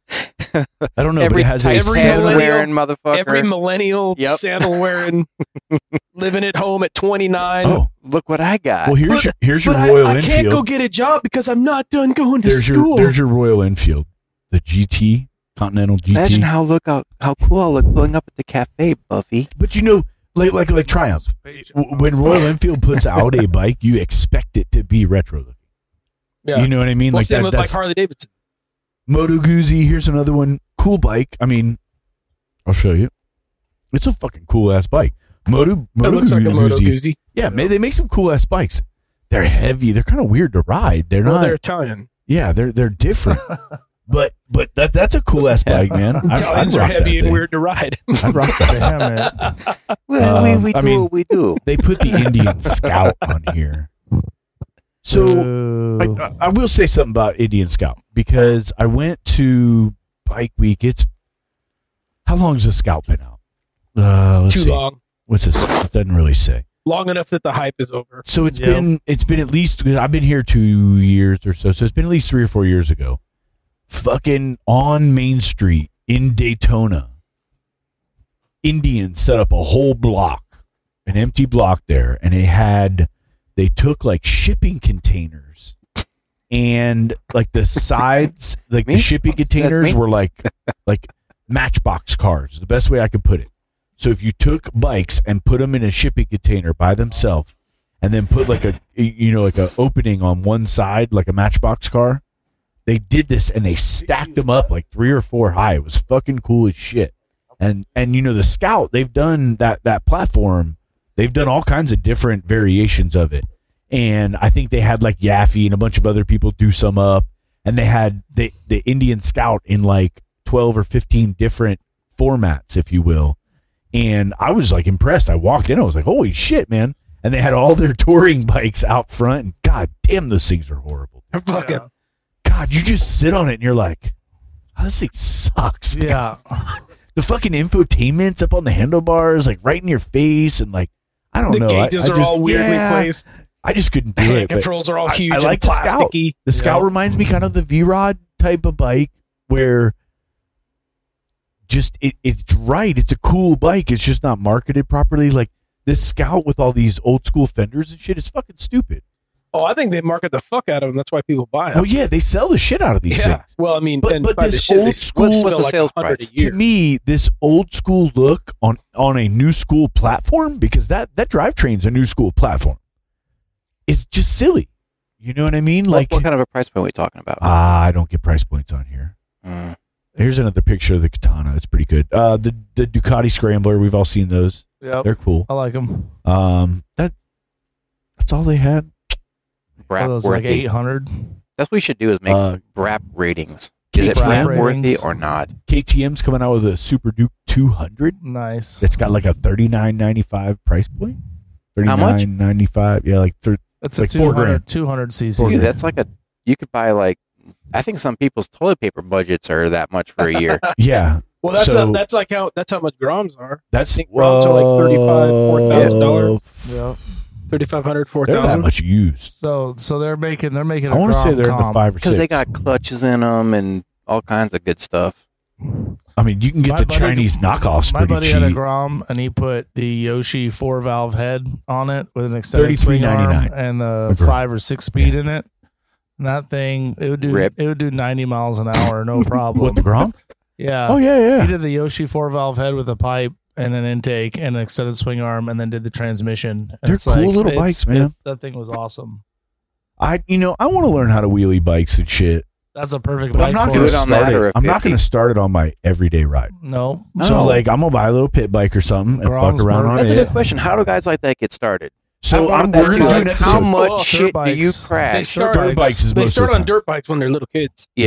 I don't know, every but it has tight a every pants millennial- wearing motherfucker. every millennial Yep. sandal wearing, living at home at twenty-nine. Oh, Look what I got. well, here's But- your here's your But Royal I, I Enfield. can't go get a job because I'm not done going to there's school. your there's your Royal Enfield, the G T Continental G T. Imagine how look how, how cool I'll look pulling up at the cafe, Buffy. But you know, like like like Triumph, w- when Royal Enfield puts out a bike, you expect it to be retro looking. yeah. You know what I mean? Well, like same that. with like That's Harley Davidson. Moto Guzzi. Here's another one. Cool bike. I mean, I'll show you. It's a fucking cool ass bike. Moto. It Moto looks like a Moto Guzzi. Guzzi. Yeah, man, they make some cool ass bikes. They're heavy. They're kind of weird to ride. They're Well, not. they're Italian. yeah, they're they're different. but but that that's a cool ass bike, man. I, I'd Italians are rock that heavy and thing. weird to ride. I'd rock that. Damn it. Well, we, Um, we I do mean- what we do. They put the Indian Scout on here. So Boo. I, I will say something about Indian Scout because I went to Bike Week. It's how long has the Scout been out? Uh, let's Too see. long. What's this? It doesn't really say. Long enough that the hype is over. So it's Yep. been it's been at least I've been here two years or so. So it's been at least three or four years ago. Fucking on Main Street in Daytona, Indians set up a whole block, an empty block there, and they had they took like shipping containers and like the sides, like Me? the shipping containers me? were like like matchbox cars. The best way I could put it. So if you took bikes and put them in a shipping container by themselves, and then put like a you know like a opening on one side like a matchbox car, they did this and they stacked them up like three or four high. It was fucking cool as shit. And and you know the Scout, they've done that that platform. They've done all kinds of different variations of it. And I think they had like Yaffe and a bunch of other people do some up. And they had the the Indian Scout in like twelve or fifteen different formats, if you will. And I was like impressed. I walked in, I was like, holy shit, man. And they had all their touring bikes out front. And god damn, those things are horrible. Fucking Yeah. God, you just sit on it and you're like, oh, this thing sucks, man. Yeah. The fucking infotainment's up on the handlebars, like right in your face. And like, I don't the know. I- gauges I are just- all weirdly yeah, placed. I just couldn't The do hand it. but controls are all I- huge I like and the Scout. plasticky. The Scout Yeah. reminds me kind of the V-Rod type of bike where just it, it's right. It's a cool bike. It's just not marketed properly. Like this Scout with all these old school fenders and shit is fucking stupid. Oh, I think they market the fuck out of them. That's why people buy them. Oh yeah, they sell the shit out of these yeah. things. Well, I mean, But- and but by this the shit, they old s- school- spill What's the like sales a hundred price? a year. To me, this old school look on on a new school platform, because that that drivetrain's a new school platform, is just silly. You know what I mean? What- Like, what, kind of a price point are we talking about? ah, I don't get price points on here. Mm. Here's another picture of the Katana. It's pretty good. Uh, the the Ducati Scrambler. We've all seen those. Yep. They're cool. I like them. Um, that that's all they had. Brap those like worthy. eight hundred. That's what we should do is make Uh, Brap ratings. Is it Brap Brap worthy ratings. or not? K T M's coming out with a Super Duke two hundred. Nice. It's got like a thirty-nine ninety-five price point. How much? thirty-nine ninety-five. Yeah, like thir- It's like a four 200, grand. two hundred Four cc. Dude, grand. that's like a. You could buy like. I think some people's toilet paper budgets are that much for a year. yeah. Well, that's So- a, that's like how that's how much Groms are. That's think Roms are like thirty-five, four thousand dollars. Yep. thirty-five hundred, four They're that thousand. much used. So so they're making they're making. I want to say they're in the five or Because six. they got clutches in them and all kinds of good stuff. I mean, you can get My the buddy- Chinese knockoffs My pretty buddy cheap. had a Grom and he put the Yoshi four valve head on it with an extended thirty-three swing arm ninety-nine. and the A Grom. five or six speed in it. And that thing it would do Rip. it would do ninety miles an hour, no problem. What, the Grom? Yeah. Oh yeah, He yeah. did the Yoshi four valve head with a pipe and an intake and an extended swing arm, and then did the transmission. And They're it's cool little it's- bikes, man. it- that thing was awesome. I you know I want to learn how to wheelie bikes and shit, That's a perfect but bike I'm not for going to it us. on start that or it. a I'm not fifty. going to start it on my everyday ride. No. So No. like I'm gonna buy a little pit bike or something and Grom's fuck around on That's a it. good question. How do guys like that get started? So I I'm wanted we're to gonna do an bikes. How episode. much Well, shit dirt do you bikes. They crash? start, Dirt bikes is they most start of the on time. dirt bikes when they're little kids. Yeah.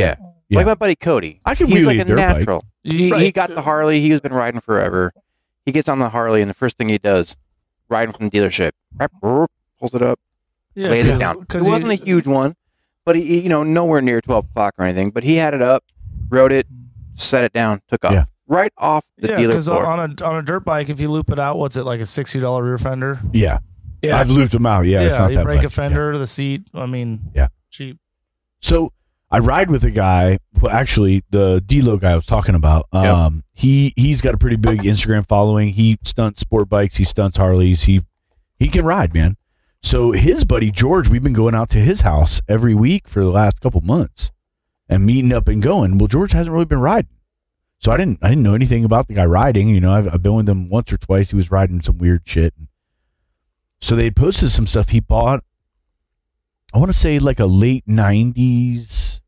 Yeah. Like my buddy Cody. I can He's wheelie like a a dirt bike. natural. He, he Right. got the Harley. He's been riding forever. He gets on the Harley, and the first thing he does, riding from the dealership, pulls it up, Yeah, lays it cause, down. It Cause wasn't he, a huge one, but he, he, you know, nowhere near twelve o'clock or anything. But he had it up, rode it, set it down, took off Yeah. right off the yeah, dealer because floor. on a on a dirt bike, if you loop it out, what's it like a sixty dollar rear fender? Yeah. Yeah. I've looped them out. Yeah, it's not you that break much. a fender, the seat. I mean, Yeah. cheap. So I ride with a guy. Well, actually, the D-Lo guy I was talking about. Um, he he's got a pretty big Instagram following. He stunts sport bikes. He stunts Harleys. He he can ride, man. So his buddy George, we've been going out to his house every week for the last couple months and meeting up and going. Well, George hasn't really been riding, so I didn't I didn't know anything about the guy riding. You know, I've, I've been with him once or twice. He was riding some weird shit. So they posted some stuff he bought. I want to say like a late nineties,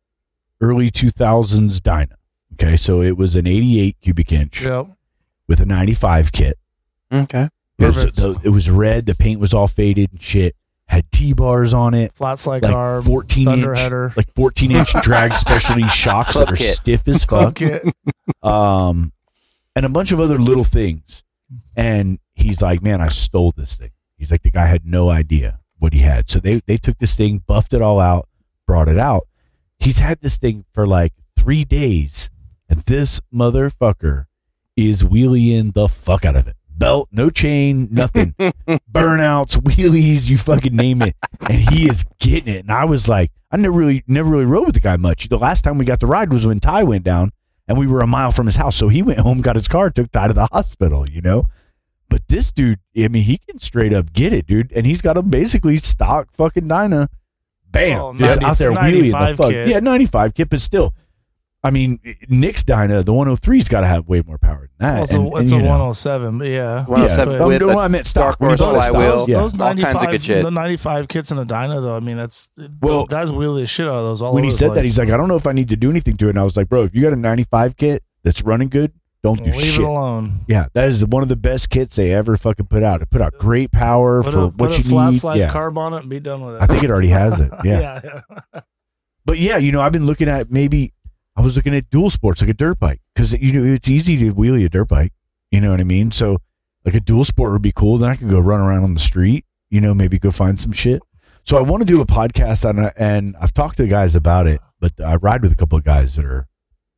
early two thousands Dyna. Okay, so it was an eighty-eight cubic inch Yep. with a ninety-five kit. Okay. It was, Perfect. the, it was red. The paint was all faded and shit. Had T-bars on it. Flat slide Like carb, fourteen thunder inch, header. like fourteen inch drag specialty shocks Club that are kit. stiff as Club fuck. kit. Um, and a bunch of other little things. And he's like, man, I stole this thing. He's like, the guy had no idea what he had. So they, they took this thing, buffed it all out, brought it out. He's had this thing for like three days. And this motherfucker is wheeling the fuck out of it. Belt, no chain, nothing. Burnouts, wheelies, you fucking name it. And he is getting it. And I was like, I never really never really rode with the guy much. The last time we got to ride was when Ty went down and we were a mile from his house. So he went home, got his car, took Ty to the hospital, you know? But this dude, I mean, he can straight up get it, dude. And he's got a basically stock fucking Dyna. Bam. Oh, just ninety out there wheeling the ninety-five fuck. kit. Yeah, ninety-five kit, but still. I mean, Nick's Dyna, the one oh three's got to have way more power than that. Well, it's and, a, and, it's you a know. one oh seven, but yeah. one oh seven Yeah, with no, a no, I meant stock. Dark Horse When you bought it flywheel. stock, yeah. Those All kinds of ninety-five, good shit. the ninety-five kits in a Dyna, though. I mean, that's Well, well, guys wheel the shit out of those all when over he the said that, place. he's like, I don't know if I need to do anything to it. And I was like, bro, if you got a ninety-five kit that's running good, don't do leave shit. it alone. Yeah, that is one of the best kits they ever fucking put out. It put out great power Put for a, what put you a flat need. slide Yeah, carb on it and be done with it. I think it already has it. Yeah. yeah, yeah. But yeah, you know, I've been looking at maybe I was looking at dual sports like a dirt bike because you know it's easy to wheelie a dirt bike. You know what I mean? So like a dual sport would be cool. Then I could go run around on the street. You know, maybe go find some shit. So I want to do a podcast on it, and I've talked to the guys about it. But I ride with a couple of guys that are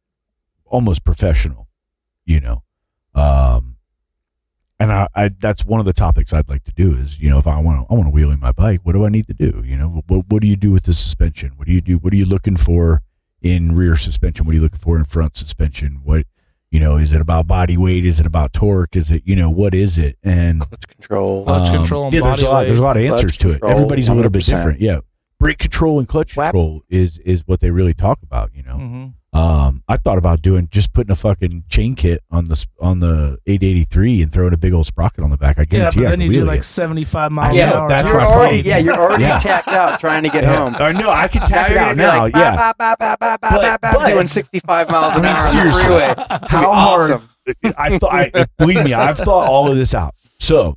almost professional. You know, um, and I, I that's one of the topics I'd like to do is you know if I want to I want to wheelie my bike, what do I need to do? You know, what what do you do with the suspension? What do you do? What are you looking for in rear suspension? What are you looking for in front suspension? What, you know, is it about body weight? Is it about torque? Is it, you know, what is it? And Clutch control. Clutch um, control and yeah, there's body a lot, there's a lot of weight. answers Clutch to it. control, Everybody's a little bit one hundred percent. different. Yeah. Brake control and clutch Whap. control is, is what they really talk about, you know? hmm Um, I thought about doing, just putting a fucking chain kit on the, sp- on the eight eighty-three and throwing a big old sprocket on the back. I Yeah, guarantee but I then can you do wheel like it. seventy-five miles Yeah, an hour. that's you're my already, point. yeah, you're already Yeah. tacked out trying to get Yeah. home. Or no, I can Now tack it you're out gonna be now. like, Yeah. bah, bah, bah, bah, bah, But- bah, bah, but- doing sixty-five miles an I mean, hour on the seriously, freeway. How awesome. hard? I thought. I believe me. I've thought all of this out. So,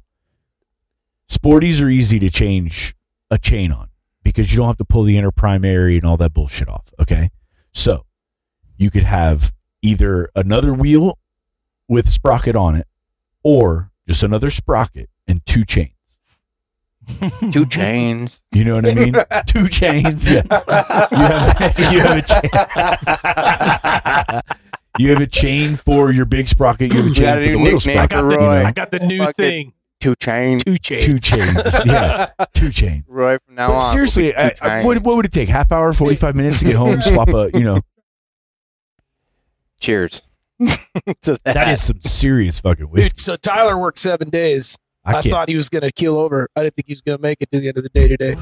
sporties are easy to change a chain on because you don't have to pull the inner primary and all that bullshit off. Okay, so you could have either another wheel with sprocket on it, or just another sprocket and two chains. Two chains. You know what I mean? Two chains. Yeah. You have, you have a chain. You have a chain for your big sprocket. You have a You chain got a for the new little nickname sprocket. for you Roy. know? I got the new Fucking thing. Two chains. Two chains. Two chains. Yeah. Two chains. Roy from now But on. will be seriously, two I, I, chains. what, what would it take? Half hour, forty-five minutes to get home, swap a, you know. Cheers. to that. That is some serious fucking Dude, whiskey. so Tyler worked seven days. I I, can't. thought he was going to keel over. I didn't think he was going to make it to the end of the day today.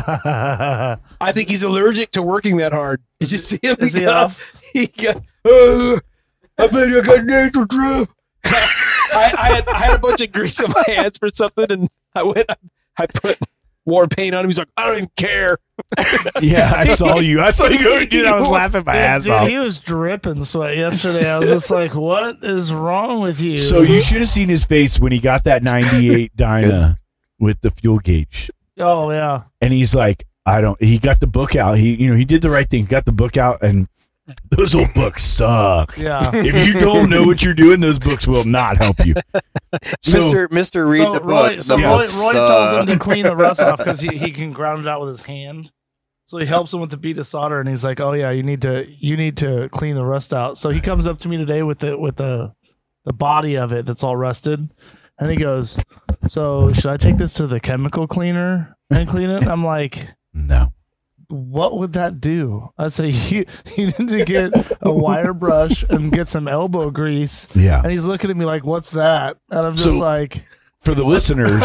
I think he's allergic to working that hard. Did you see him? Is he got, off? He got, uh, I bet I got nasal drip. I, I, had, I had a bunch of grease on my hands for something, and I went, I put war paint on him. He's like, I don't even care. Yeah, I saw you. I saw you go, dude. I was laughing my Dude, ass dude, off. he was dripping sweat yesterday. I was just like, "What is wrong with you?" So you should have seen his face when he got that ninety-eight Dyna with the fuel gauge. oh yeah, And he's like, I don't, he got the book out. He, you know, he did the right thing. Got the book out and Those old books suck. Yeah. If you don't know what you're doing, those books will not help you. So, Mister Mister Read so the Roy, book. so the Roy, books Roy tells him suck. to clean the rust off because he, he can ground it out with his hand. So he helps him with the bead of solder, and he's like, "Oh yeah, you need to you need to clean the rust out." So he comes up to me today with the with the the body of it that's all rusted, and he goes, "So should I take this to the chemical cleaner and clean it?" I'm like, no. "What would that do?" I say, "You you need to get a wire brush and get some elbow grease." Yeah. And he's looking at me like, "What's that?" And I'm just So- like, For the listeners,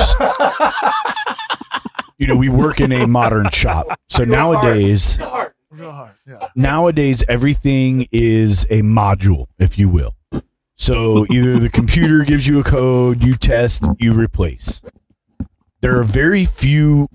you know, we work in a modern shop. So nowadays, "Real hard." Yeah. nowadays everything is a module, if you will. So either the computer gives you a code, you test, you replace. There are very few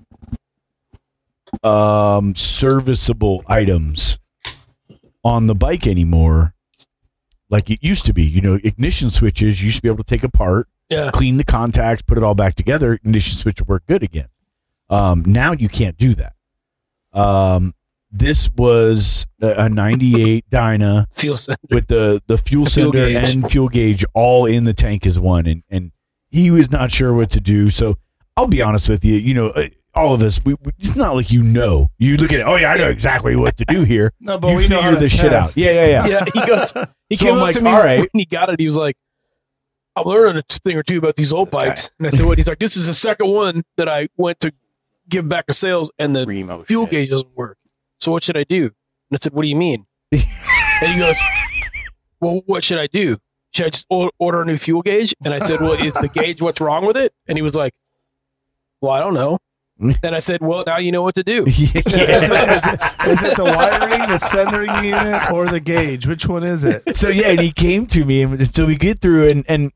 um, serviceable items on the bike anymore, like it used to be. You know, ignition switches you used to be able to take apart, Yeah. clean the contacts, put it all back together. Ignition switch would work good again. Um, now you can't do that. Um, this was a, a ninety-eight Dyna Fuel sender. with the, the fuel fuel sender gauge. and fuel gauge all in the tank as one. And, and he was not sure what to do. So I'll be honest with you, you know, uh, all of us, we, we, it's not like you know. You look at it, oh yeah, I know exactly what to do here. No, but you we know how figure to this shit out. test. Yeah, yeah, yeah. Yeah, he goes. He So came I'm up like, to me all right. when he got it. He was like, "I'm learning a thing or two about these old bikes." And I said, "What?" He's like, "This is the second one that I went to give back to sales, and the Remo fuel shit. gauge doesn't work. So what should I do?" And I said, "What do you mean?" And he goes, "Well, what should I do? Should I just o- order a new fuel gauge?" And I said, "Well, is the gauge what's wrong with it?" And he was like, "Well, I don't know." And I said, "Well, now you know what to do." Is it, is, it, is it the wiring, the centering unit, or the gauge? Which one is it? So yeah, and he came to me, and so we get through, and and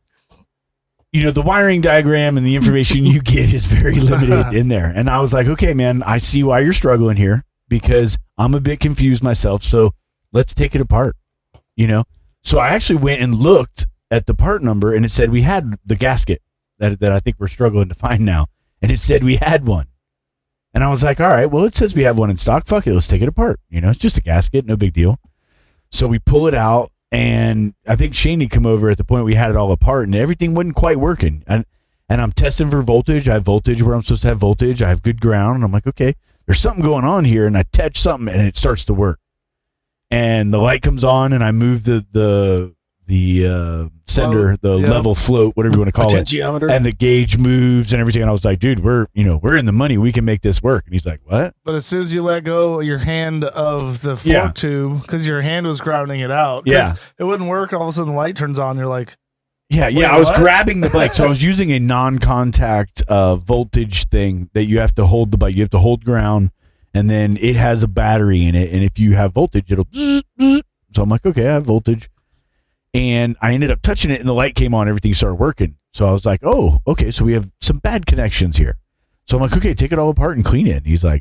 you know the wiring diagram and the information you get is very limited in there. And I was like, okay, man, I see why you're struggling here because I'm a bit confused myself. So let's take it apart, you know. So I actually went and looked at the part number, and it said we had the gasket that that I think we're struggling to find now, and it said we had one. And I was like, all right, well, it says we have one in stock. Fuck it, let's take it apart. You know, it's just a gasket, no big deal. So we pull it out, and I think Shane had come over at the point we had it all apart, and everything wasn't quite working. And and I'm testing for voltage. I have voltage where I'm supposed to have voltage. I have good ground. And I'm like, okay, there's something going on here. And I touch something, and it starts to work. And the light comes on, and I move the the the uh, sender, the yeah. level float, whatever you want to call it. Potentiometer. And the gauge moves and everything. And I was like, dude, we're you know we're in the money. We can make this work. And he's like, what? But as soon as you let go your hand of the fork Yeah. tube, because your hand was grounding it out, 'cause Yeah. it wouldn't work. All of a sudden, the light turns on. You're like, Yeah, yeah. Wait, I was what? grabbing the bike, so I was using a non-contact uh, voltage thing that you have to hold the bike. You have to hold ground, and then it has a battery in it. And if you have voltage, it'll. Bzz, bzz. So I'm like, okay, I have voltage, and I ended up touching it, and the light came on. Everything started working. So I was like, oh, okay. So we have some bad connections here. So I'm like, okay, take it all apart and clean it. And he's like,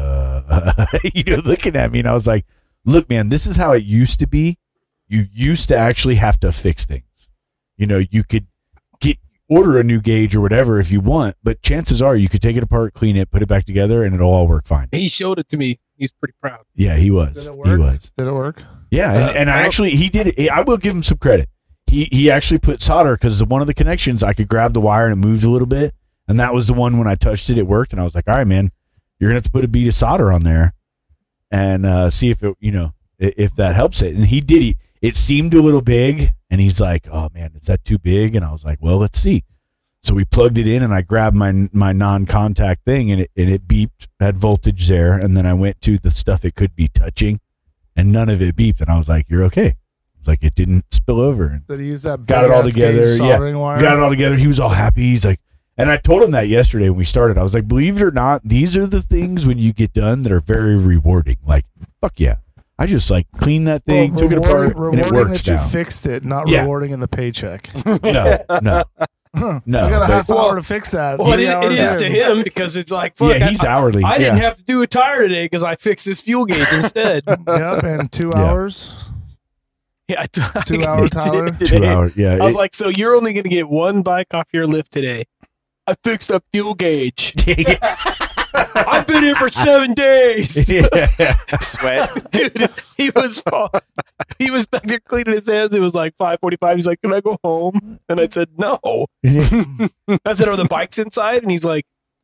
uh, you know, looking at me, and I was like, look, man, this is how it used to be. You used to actually have to fix things. You know, you could get order a new gauge or whatever if you want, but chances are you could take it apart, clean it, put it back together, and it'll all work fine. He showed it to me. He's pretty proud. Yeah, he was. Did it He work? was. did it work? Yeah, and, and I Uh, actually he did it. I will give him some credit. He he actually put solder because one of the connections I could grab the wire and it moved a little bit, and that was the one when I touched it, it worked, and I was like, all right, man, you're gonna have to put a bead of solder on there and uh, see if it you know i- if that helps it. And he did. He it seemed a little big, and he's like, oh man, is that too big? And I was like, well, let's see. So we plugged it in, and I grabbed my my non-contact thing, and it and it beeped, had voltage there, and then I went to the stuff it could be touching, and none of it beeped, and I was like, "You're okay." I was like, "It didn't spill over." And Did he use that? got it all big-ass together. gauge Yeah, soldering wire? got it all together. He was all happy. He's like, and I told him that yesterday when we started. I was like, "Believe it or not, these are the things when you get done that are very rewarding." Like, fuck yeah, I just like cleaned that thing, Well, took it rewarding- apart, and it rewarding works that you now. fixed it, not Yeah. rewarding in the paycheck. No, no, no. I got a but- half hour to fix that. Well, it, Three is- it hours is in. to him because it's like, fuck, yeah, he's I, hourly. I yeah. didn't have to do a tire today because I fixed this fuel gauge instead. Yep, and two Yeah. hours. Yeah, I t- Two I hours, did Tyler? it two today. hours. Yeah, I was it- like, so you're only going to get one bike off your lift today. I fixed a fuel gauge. I've been here for seven days. Yeah. Sweat. Dude, he was he was back there cleaning his hands. It was like five forty-five. He's like, "Can I go home?" And I said, "No." I said, "Are the bikes inside?" And he's like,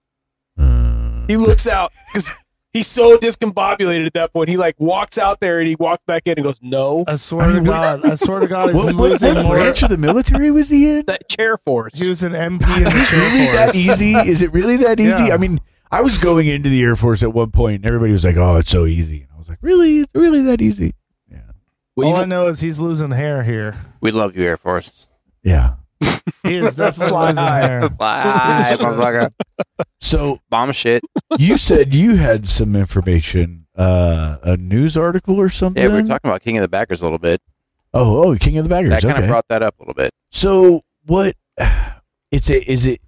he looks out because he's so discombobulated at that point. He like walks out there and he walks back in and goes, "No." I swear to God, I swear to God, he's What, what, losing what more. branch of the military was he in? That chair force. He was an M P in the Is it really Air that Force. easy? Is it really that easy? Yeah. I mean, I was going into the Air Force at one point, and everybody was like, "Oh, it's so easy." And I was like, "Really? It's really that easy?" Yeah. Well, All even- I know is he's losing hair here. We love you, Air Force. Yeah. He is definitely Fly losing high. hair. Bye, motherfucker. So Bomb shit. you said you had some information, uh, a news article or something? Yeah, we were talking about King of the Baggers a little bit. Oh, oh, King of the Baggers. That kind okay. of brought that up a little bit. So what? It's a. Is it?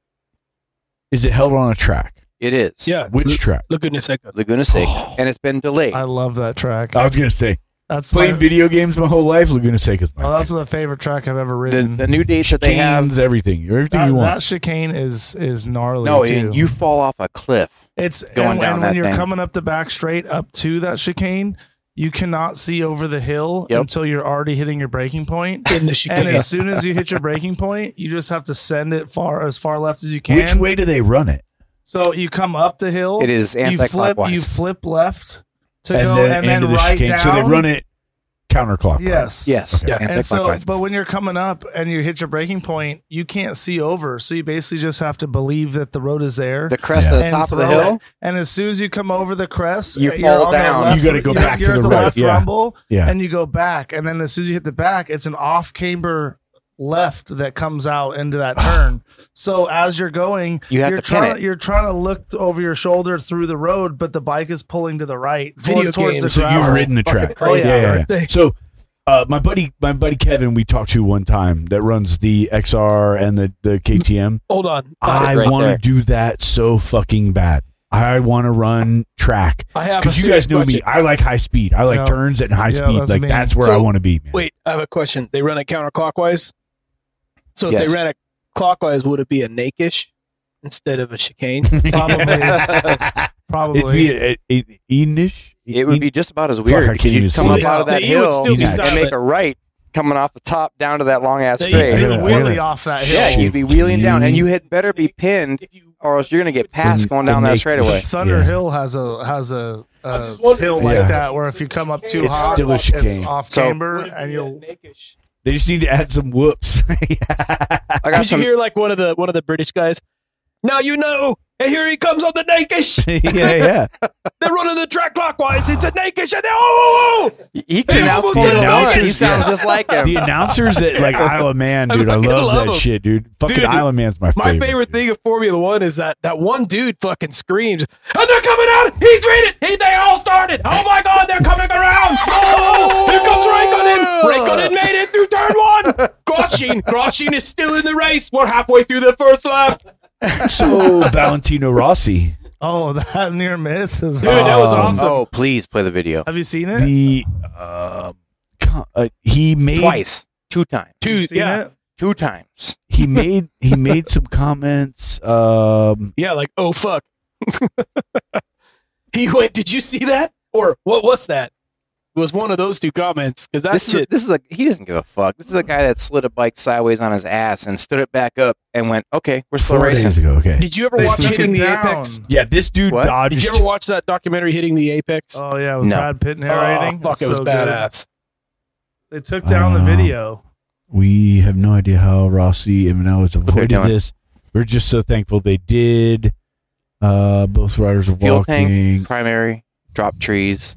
Is it held on a track? It is. yeah. Which track? Laguna Seca. Laguna Seca. And it's been delayed. I love that track. I was gonna say That's playing my, video games my whole life. Laguna Seca's my oh, that's the favorite track I've ever the, ridden. the new dates that they have. Chicanes, everything, everything that, you that want. chicane is is gnarly No, too. and you fall off a cliff. It's going and, down and that when you're thing. coming up the back straight up to that chicane, you cannot see over the hill Yep. until you're already hitting your braking point. In the And chicane. as soon as you hit your braking point, you just have to send it far as far left as you can. Which way do they run it? So you come up the hill. It is you flip. anti-clockwise. You flip left to and go, then and then into the right chicane. down. So they run it counterclockwise. Yes. Yes. Okay. Yeah. And so, Anti-clockwise. but when you're coming up and you hit your braking point, you can't see over. So you basically just have to believe that the road is there. The crest Yeah. at the and top of the throw hill. it. And as soon as you come over the crest, You uh, fall you're on the down. left- You gotta go you're- back to you're at the the right, left yeah. rumble, Yeah. and you go back. And then as soon as you hit the back, it's an off camber left that comes out into that turn. So as you're going, You have you're to pin trying it. you're trying to look over your shoulder through the road, but the bike is pulling to the right, Video towards the games. So gravel. you've ridden the track. Oh, yeah. yeah, yeah, Aren't yeah. they? So uh, my buddy, my buddy Kevin, we talked to one time that runs the X R and the the K T M. Hold on. I right want to there. do that so fucking bad. I want to run track I have a because you serious guys know question. me. I like high speed. I like Yeah. turns and high Yeah, speed. that's Like me. that's where So, I want to be. Man. Wait, I have a question. They run it counterclockwise. So if Yes. they ran it clockwise, would it be a nakish instead of a chicane? Probably. It'd Probably. be a, a, a Enish. It would be just about as Fuck, weird. I can't You'd even come see up it. out of that The E would hill still be and silent. make a right coming off the top down to that long ass The- straight. I You'd gotta- I wheelie gotta- off that hill. Yeah, you'd be wheeling down, and you had better be If pinned, you- or else you're gonna get passed going down And that they- straightaway. Thunder Yeah. Hill has a has a, a just wondering- hill like Yeah. that where if you come up too It's hot, still a it's chicane. off So- camber would it and be you'll. a nakish? They just need to add some whoops. I got Did you some. hear like one of the one of the British guys? Now you know. And here he comes on the nakish. yeah, yeah. They're running the track clockwise. It's a nakish. And they, oh, oh, oh. He can Hey, announce almost Formula did it. One. He Announcers, sounds yeah. just like him. The announcers at like Isle of Man, dude. I I fucking love, love that them. shit, dude. Fucking Dude, Isle of Man's my My favorite. favorite dude. thing of Formula One is that that one dude fucking screams, and they're coming out. He's reading. He, they all started. Oh my god, they're coming around. Oh, here comes Raikkonen. Raikkonen made it through turn one. Grosjean, Grosjean is still in the race. We're halfway through the first lap. So Valentino Rossi, Oh, that near miss is. Dude, that was Um, awesome. Oh, please play the video Have you seen it? the uh, co- uh, he made twice, two times, Two, You seen yeah, it? two times. he made he made some comments. Um, yeah, like oh fuck. He went. Did you see that? Or what was that? It was one of those two comments because that This is a, shit. this is a he doesn't give a fuck. This is a guy that slid a bike sideways on his ass and stood it back up and went, "Okay, we're still four racing." days ago. Okay. Did you ever They watch took Hitting it the down. Apex? Yeah, this dude What? dodged. Did you ever watch that documentary Hitting the Apex? Oh yeah, with No. Brad Pitt Oh, narrating. fuck, It's it was so good. badass. They took down Uh, the video. We have no idea how Rossi and Manello has avoided doing. this. We're just so thankful they did. Uh, both riders are Fuel walking. tank, primary, drop trees.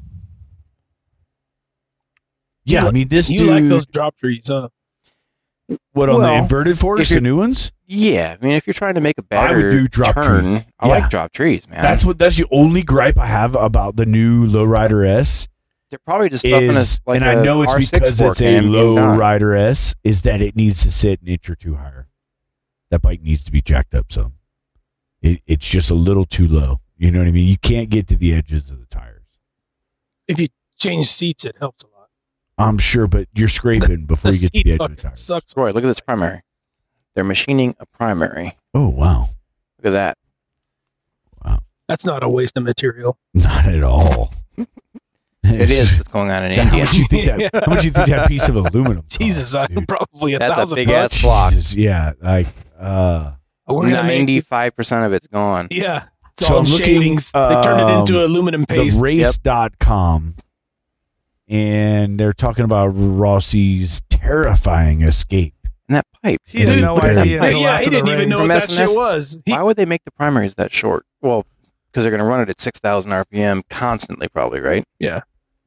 Yeah, You I mean this You dude. like those drop trees, huh? what on Well, the inverted forks, if the you're- new ones? Yeah, I mean, if you're trying to make a I would better do drop turn, trees. I Yeah. like drop trees, man. That's what. That's the only gripe I have about the new Lowrider S. They're probably just stuffing Is, us like and I I know it's R six because fork it's a and low done. rider S, is that it needs to sit an inch or two higher. That bike needs to be jacked up some. It, it's just a little too low. You know what I mean? You can't get to the edges of the tires. If you change seats, it helps a lot. I'm sure, but you're scraping before The you get to seat the edge of fucking the tires. sucks. Roy, look at this primary. They're machining a primary. Oh wow! Look at that. That's not a waste of material. Not at all. It is what's going on in How India. much you think that? How much you think that piece of aluminum? costs, Jesus, I'm dude? probably a That's a thousand big bucks. ass block. Jesus, yeah, like uh, We're gonna make Ninety-five percent of it's gone. yeah. It's So all I'm looking, shavings. they turned it into um, aluminum the paste. race dot com, and they're talking about Rossi's terrifying escape. And that pipe. He had Dude, no look at idea. that. until yeah, after he the didn't even race. know what From that S N S? shit was. He, Why would they make the primaries that short? Well, because they're going to run it at six thousand R P M constantly, probably, right? yeah.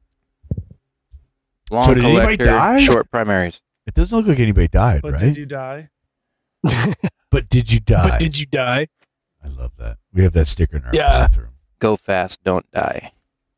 Long So did anybody collector, die? short primaries. It doesn't look like anybody died, But right? did you die? but did you die? But did you die? I love that. We have that sticker in our Yeah. bathroom. Go fast, don't die.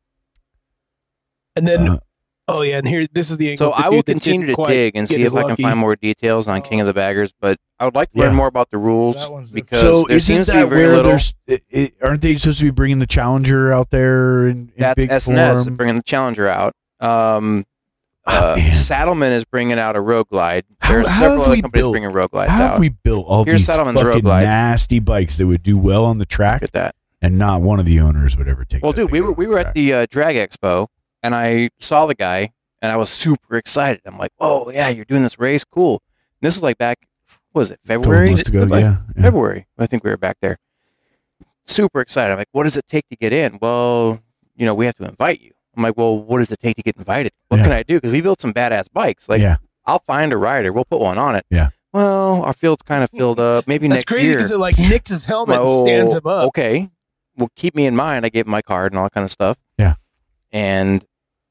And then, Uh, oh yeah, and here this is the angle. So of the I will dude that continue didn't to quite dig and get see his if I can lucky. find more details on King of the Baggers, but I would like to learn Yeah. more about the rules That one's because so there isn't seems to that be very where little. there's? It, it, aren't they supposed to be bringing the Challenger out there in, in That's big S N S form? bringing the Challenger out. Um, Oh, uh, man. Saddleman is bringing out a Road Glide. How- There's how several have other we companies built- bringing Road Glides How have out. we built all Here's these Settleman's Road fucking Glide. nasty bikes that would do well on the track, Look at that. and not one of the owners would ever take? Well, that dude, thing we out were on we were track. at the uh, Drag Expo, and I saw the guy, and I was super excited. I'm like, "Oh yeah, you're doing this race, cool." And this is like back, what was it Couple February? months ago, Like, yeah, yeah. February. I think we were back there. Super excited. I'm like, "What does it take to get in?" Well, you know, we have to invite you. I'm like, "Well, what does it take to get invited? What Yeah. can I do?" Because we built some badass bikes. Like, yeah. I'll find a rider. We'll put one on it. Yeah. Well, our field's kind of filled up. Maybe That's next crazy year. because it like nicks his helmet and Oh, stands him up. Okay. Well, keep me in mind. I gave him my card and all that kind of stuff. Yeah. And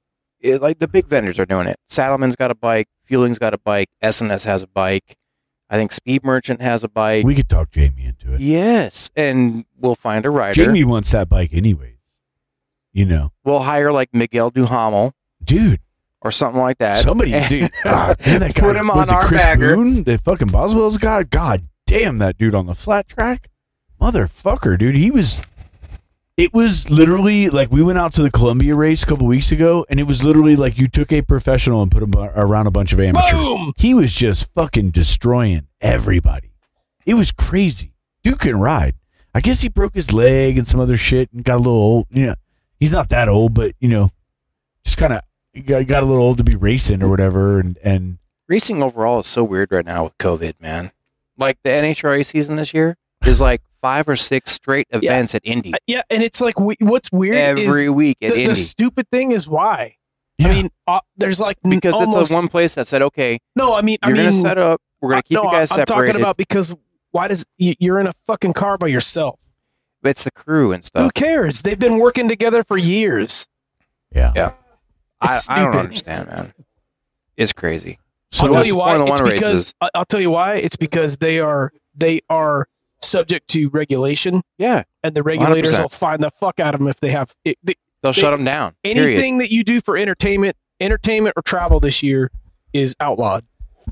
it, like the big vendors are doing it. Saddleman's got a bike. Fueling's got a bike. S N S has a bike. I think Speed Merchant has a bike. We could talk Jamie into it. Yes. And we'll find a rider. Jamie wants that bike anyways. You know, We'll hire like Miguel Duhamel dude. or something like that. Somebody, dude, God, man, that guy, Put him on was it our Chris bagger. Boone, the fucking Boswell's guy. God damn, that dude on the flat track, motherfucker, dude. He was. It was literally like we went out to the Columbia race a couple weeks ago, and it was literally like you took a professional and put him around a bunch of amateurs. Boom! He was just fucking destroying everybody. It was crazy. Dude can ride. I guess he broke his leg and some other shit and got a little old. You know, he's not that old, but you know, just kind of got, got a little old to be racing or whatever. And and Racing overall is so weird right now with COVID, man. Like the N H R A season this year is like five or six straight events at Indy. Uh, Yeah, and it's like we, what's weird Every is week at the, Indy. the stupid thing is why. Yeah. I mean, uh, there's like n- Because almost, it's the one place that said, okay, No, I mean, I you're mean, going to set up. We're going uh, to keep no, you guys I'm separated. talking about because why does you, you're in a fucking car by yourself? It's the crew and Who stuff. cares? They've been working together for years. yeah. Yeah. I, It's I don't stupid. understand, man. It's crazy. So I'll tell it's you why. Formula It's One because races. I- I'll tell you why. It's because they are they are subject to regulation, Yeah. and the regulators one hundred percent. will find the fuck out of them if they have it, they, They'll They- shut them down. Period. anything that you do for entertainment, entertainment or travel this year is outlawed.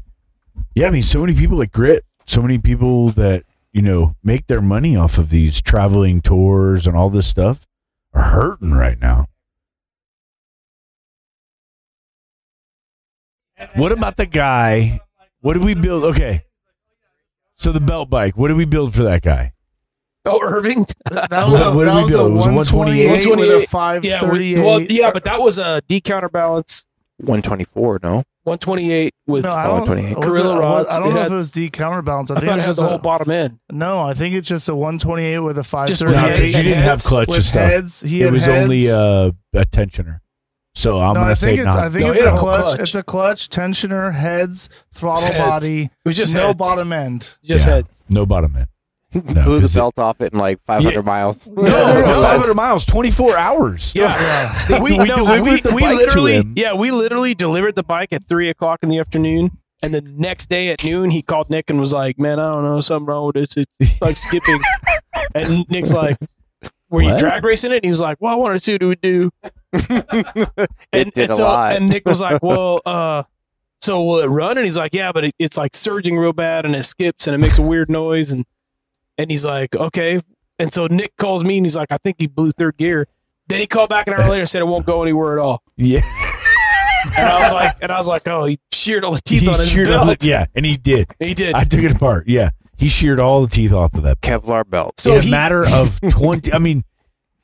Yeah, I mean, so many people like Grit, so many people that, you know, make their money off of these traveling tours and all this stuff are hurting right now. What about the guy? What did we build? Okay. So the belt bike, what did we build for that guy? Oh, Irving. That was a, What did that we was a build? It was a one twenty-eight with a yeah, five we- thirty-eight. well, yeah, but that was a D counterbalance one twenty-four, no? one twenty-eight with no, I oh, don't, twenty-eight. was it- Gorilla I was- rods. I don't It know had- if it was D counterbalance. I I think thought it it was had just the a, whole bottom end. no. I think it's just a one twenty-eight with a five Just No, with thirty-eight. because you didn't have clutch with and stuff. heads. He It had was heads. only uh, a tensioner. So I'm no, going I to say think it's. not. I think No, it's it a had a clutch. clutch. It's a clutch, tensioner, heads, throttle Heads. body, It was just no heads. bottom end. Just Yeah. heads. No bottom end. No, Blew the 'cause it- belt off it in like five hundred miles. No, no, no, No, five hundred miles, twenty-four hours. Yeah, We- we, we no, delivered we, the we bike to literally, him. yeah, we literally delivered the bike at three o'clock in the afternoon, and the next day at noon, he called Nick and was like, "Man, I don't know, something wrong with this. It's like skipping." And Nick's like, "Were you What? drag racing it?" And he was like, "Well, I wanted to see what it would do." It and, did and a so, lot. and Nick was like, "Well, uh, so will it run?" And he's like, "Yeah, but it, it's like surging real bad, and it skips, and it makes a weird noise." And and he's like, "Okay." And so Nick calls me, and he's like, "I think he blew third gear." Then he called back an hour later and said it won't go anywhere at all. Yeah. And I was like, and I was like, "Oh, he sheared all the teeth He on his sheared belt." all the- yeah, and he did. He did. I took it apart. Yeah. He sheared all the teeth off of that. Kevlar belt. So in he- a matter of twenty, I mean,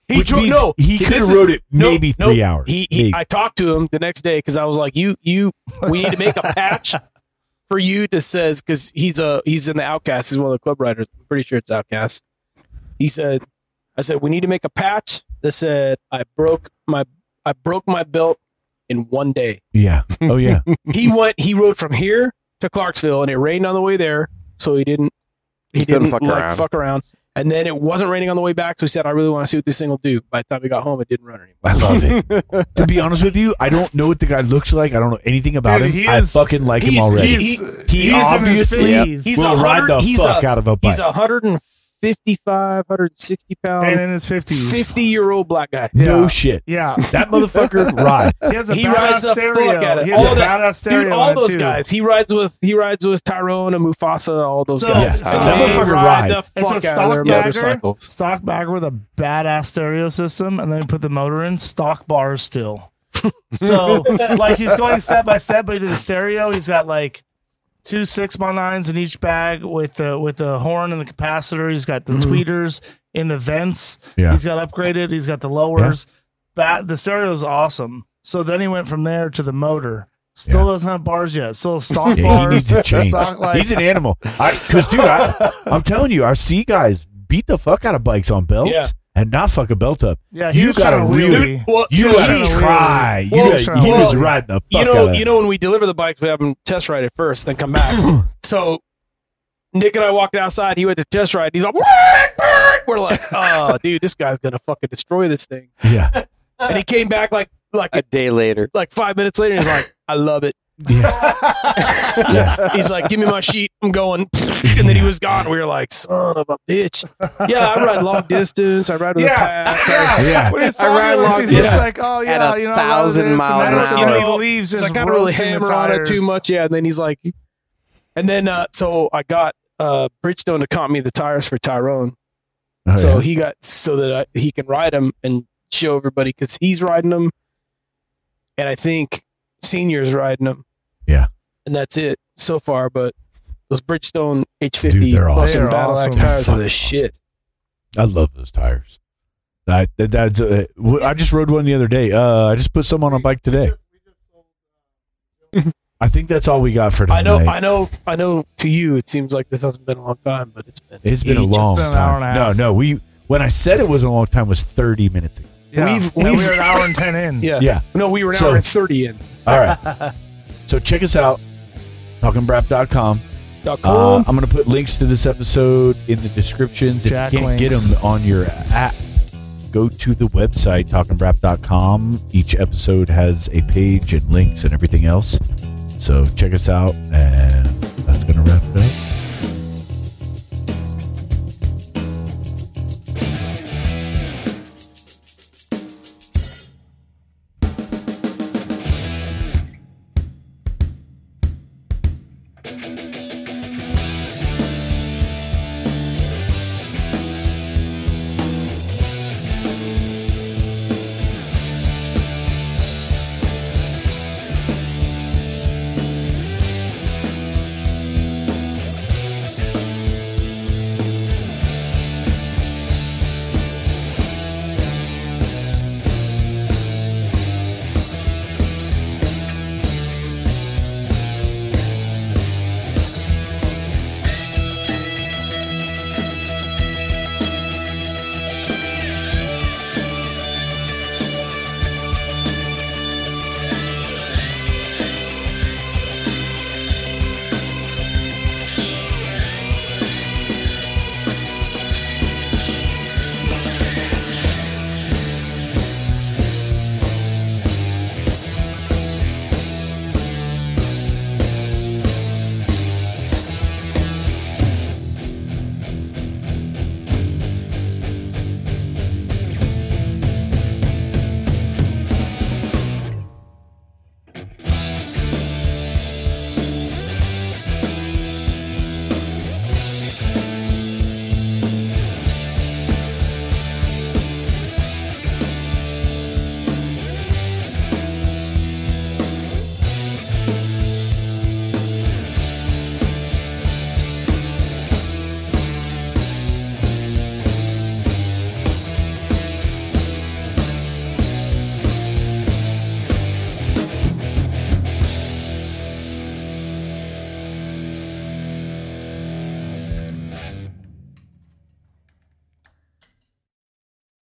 He Which drove, means no, he this could have is- rode it no, maybe no, three hours. He, he Maybe. I talked to him the next day because I was like, you, you, we need to make a patch for you that says because he's a he's in the Outcast. He's one of the club riders. I'm pretty sure it's Outcast. He said, I said we need to make a patch that said I broke my I broke my belt in one day. Yeah. Oh yeah. He went. He rode from here to Clarksville, and it rained on the way there, so he didn't. He, He couldn't didn't fuck like around. fuck around. And then it wasn't raining on the way back, so he said, "I really want to see what this thing will do." By the time we got home, it didn't run anymore. I love it. To be honest with you, I don't know what the guy looks like. I don't know anything about Dude, him. he I is- fucking like him he's- already. he- He, he's in his obviously fifties. He's will a ride the hundred- he's fuck a- out of a bike. He's a hundred fifty-five, hundred sixty and pound, in his fifties. fifty year old black guy. no Yeah. shit. Yeah. That motherfucker rides. He has a He badass rides the stereo. fuck out of He has all a that- badass stereo. Dude, all on it, those too. guys. He rides with he rides with Tyrone and Mufasa. All those So- guys. Yeah. So That they motherfucker ride ride. the It's a fuck out of stock their bagger, motorcycles. stock bagger with a badass stereo system, and then put the motor in. Stock bars still. So, like, he's going step by step, but he did the stereo. He's got like two six by nines in each bag with the with the horn and the capacitor. He's got the tweeters in the vents. Yeah. He's got upgraded. He's got the lowers. Ba- the stereo is awesome. So then he went from there to the motor. Still Yeah. doesn't have bars yet. Still stock Yeah, bars. he needs to change. stock, like- He's an animal. Because, dude, I, I'm telling you, I see guys beat the fuck out of bikes on belts Yeah. and not fuck a belt up. Yeah, he You was gotta trying to really- wheelie. Well, You so gotta he- try. You Well, gotta, he well, was riding the fuck you out know, of you it. know, when we deliver the bikes, we have them test ride it first, then come back. So Nick and I walked outside. He went to test ride. He's like, we're like, oh, dude, this guy's gonna fucking destroy this thing. Yeah. And he came back like like A day later. like five minutes later. And he's like, I love it. Yeah. Yeah. He's like, give me my sheet. I'm going. And then he was gone. We were like, son of a bitch. Yeah, I ride long distance. I ride with a Yeah. pack. Yeah. When he's I ride talking, long he's just distance like, oh yeah, at a you know, thousand miles an an hour. hour. You know, he leaves So just I kind of really roasting the hammer on it tires. too much. Yeah. And then he's like, and then uh, so I got uh, Bridgestone to comp me the tires for Tyrone. Oh, So yeah. he got so that I, he can ride them and show everybody because he's riding them, and I think Senior's riding them. Yeah. and that's it so far. But those Bridgestone H fifty Dude, they're awesome. fucking They're Battle Axe awesome. tires are Fucking the shit. I love those tires. I, that, that's, uh, w- I just rode one the other day. Uh, I just put some on a bike today. I think that's all we got for tonight. I know, I know, I know. To you, it seems like this hasn't been a long time, but it's been. It's been a ages. long It's been an hour time. and a No, half. no. We when I said it was a long time it was thirty minutes ago. Yeah. We've- And we we've- were an hour and ten in. Yeah, Yeah. No, we were an So- hour and thirty in. All right. So check us out, talking brap dot com. Dot Uh, com. I'm going to put links to this episode in the descriptions. If Jack you can't get links. them on your app, go to the website, talking brap dot com. Each episode has a page and links and everything else. So check us out, and that's going to wrap it up.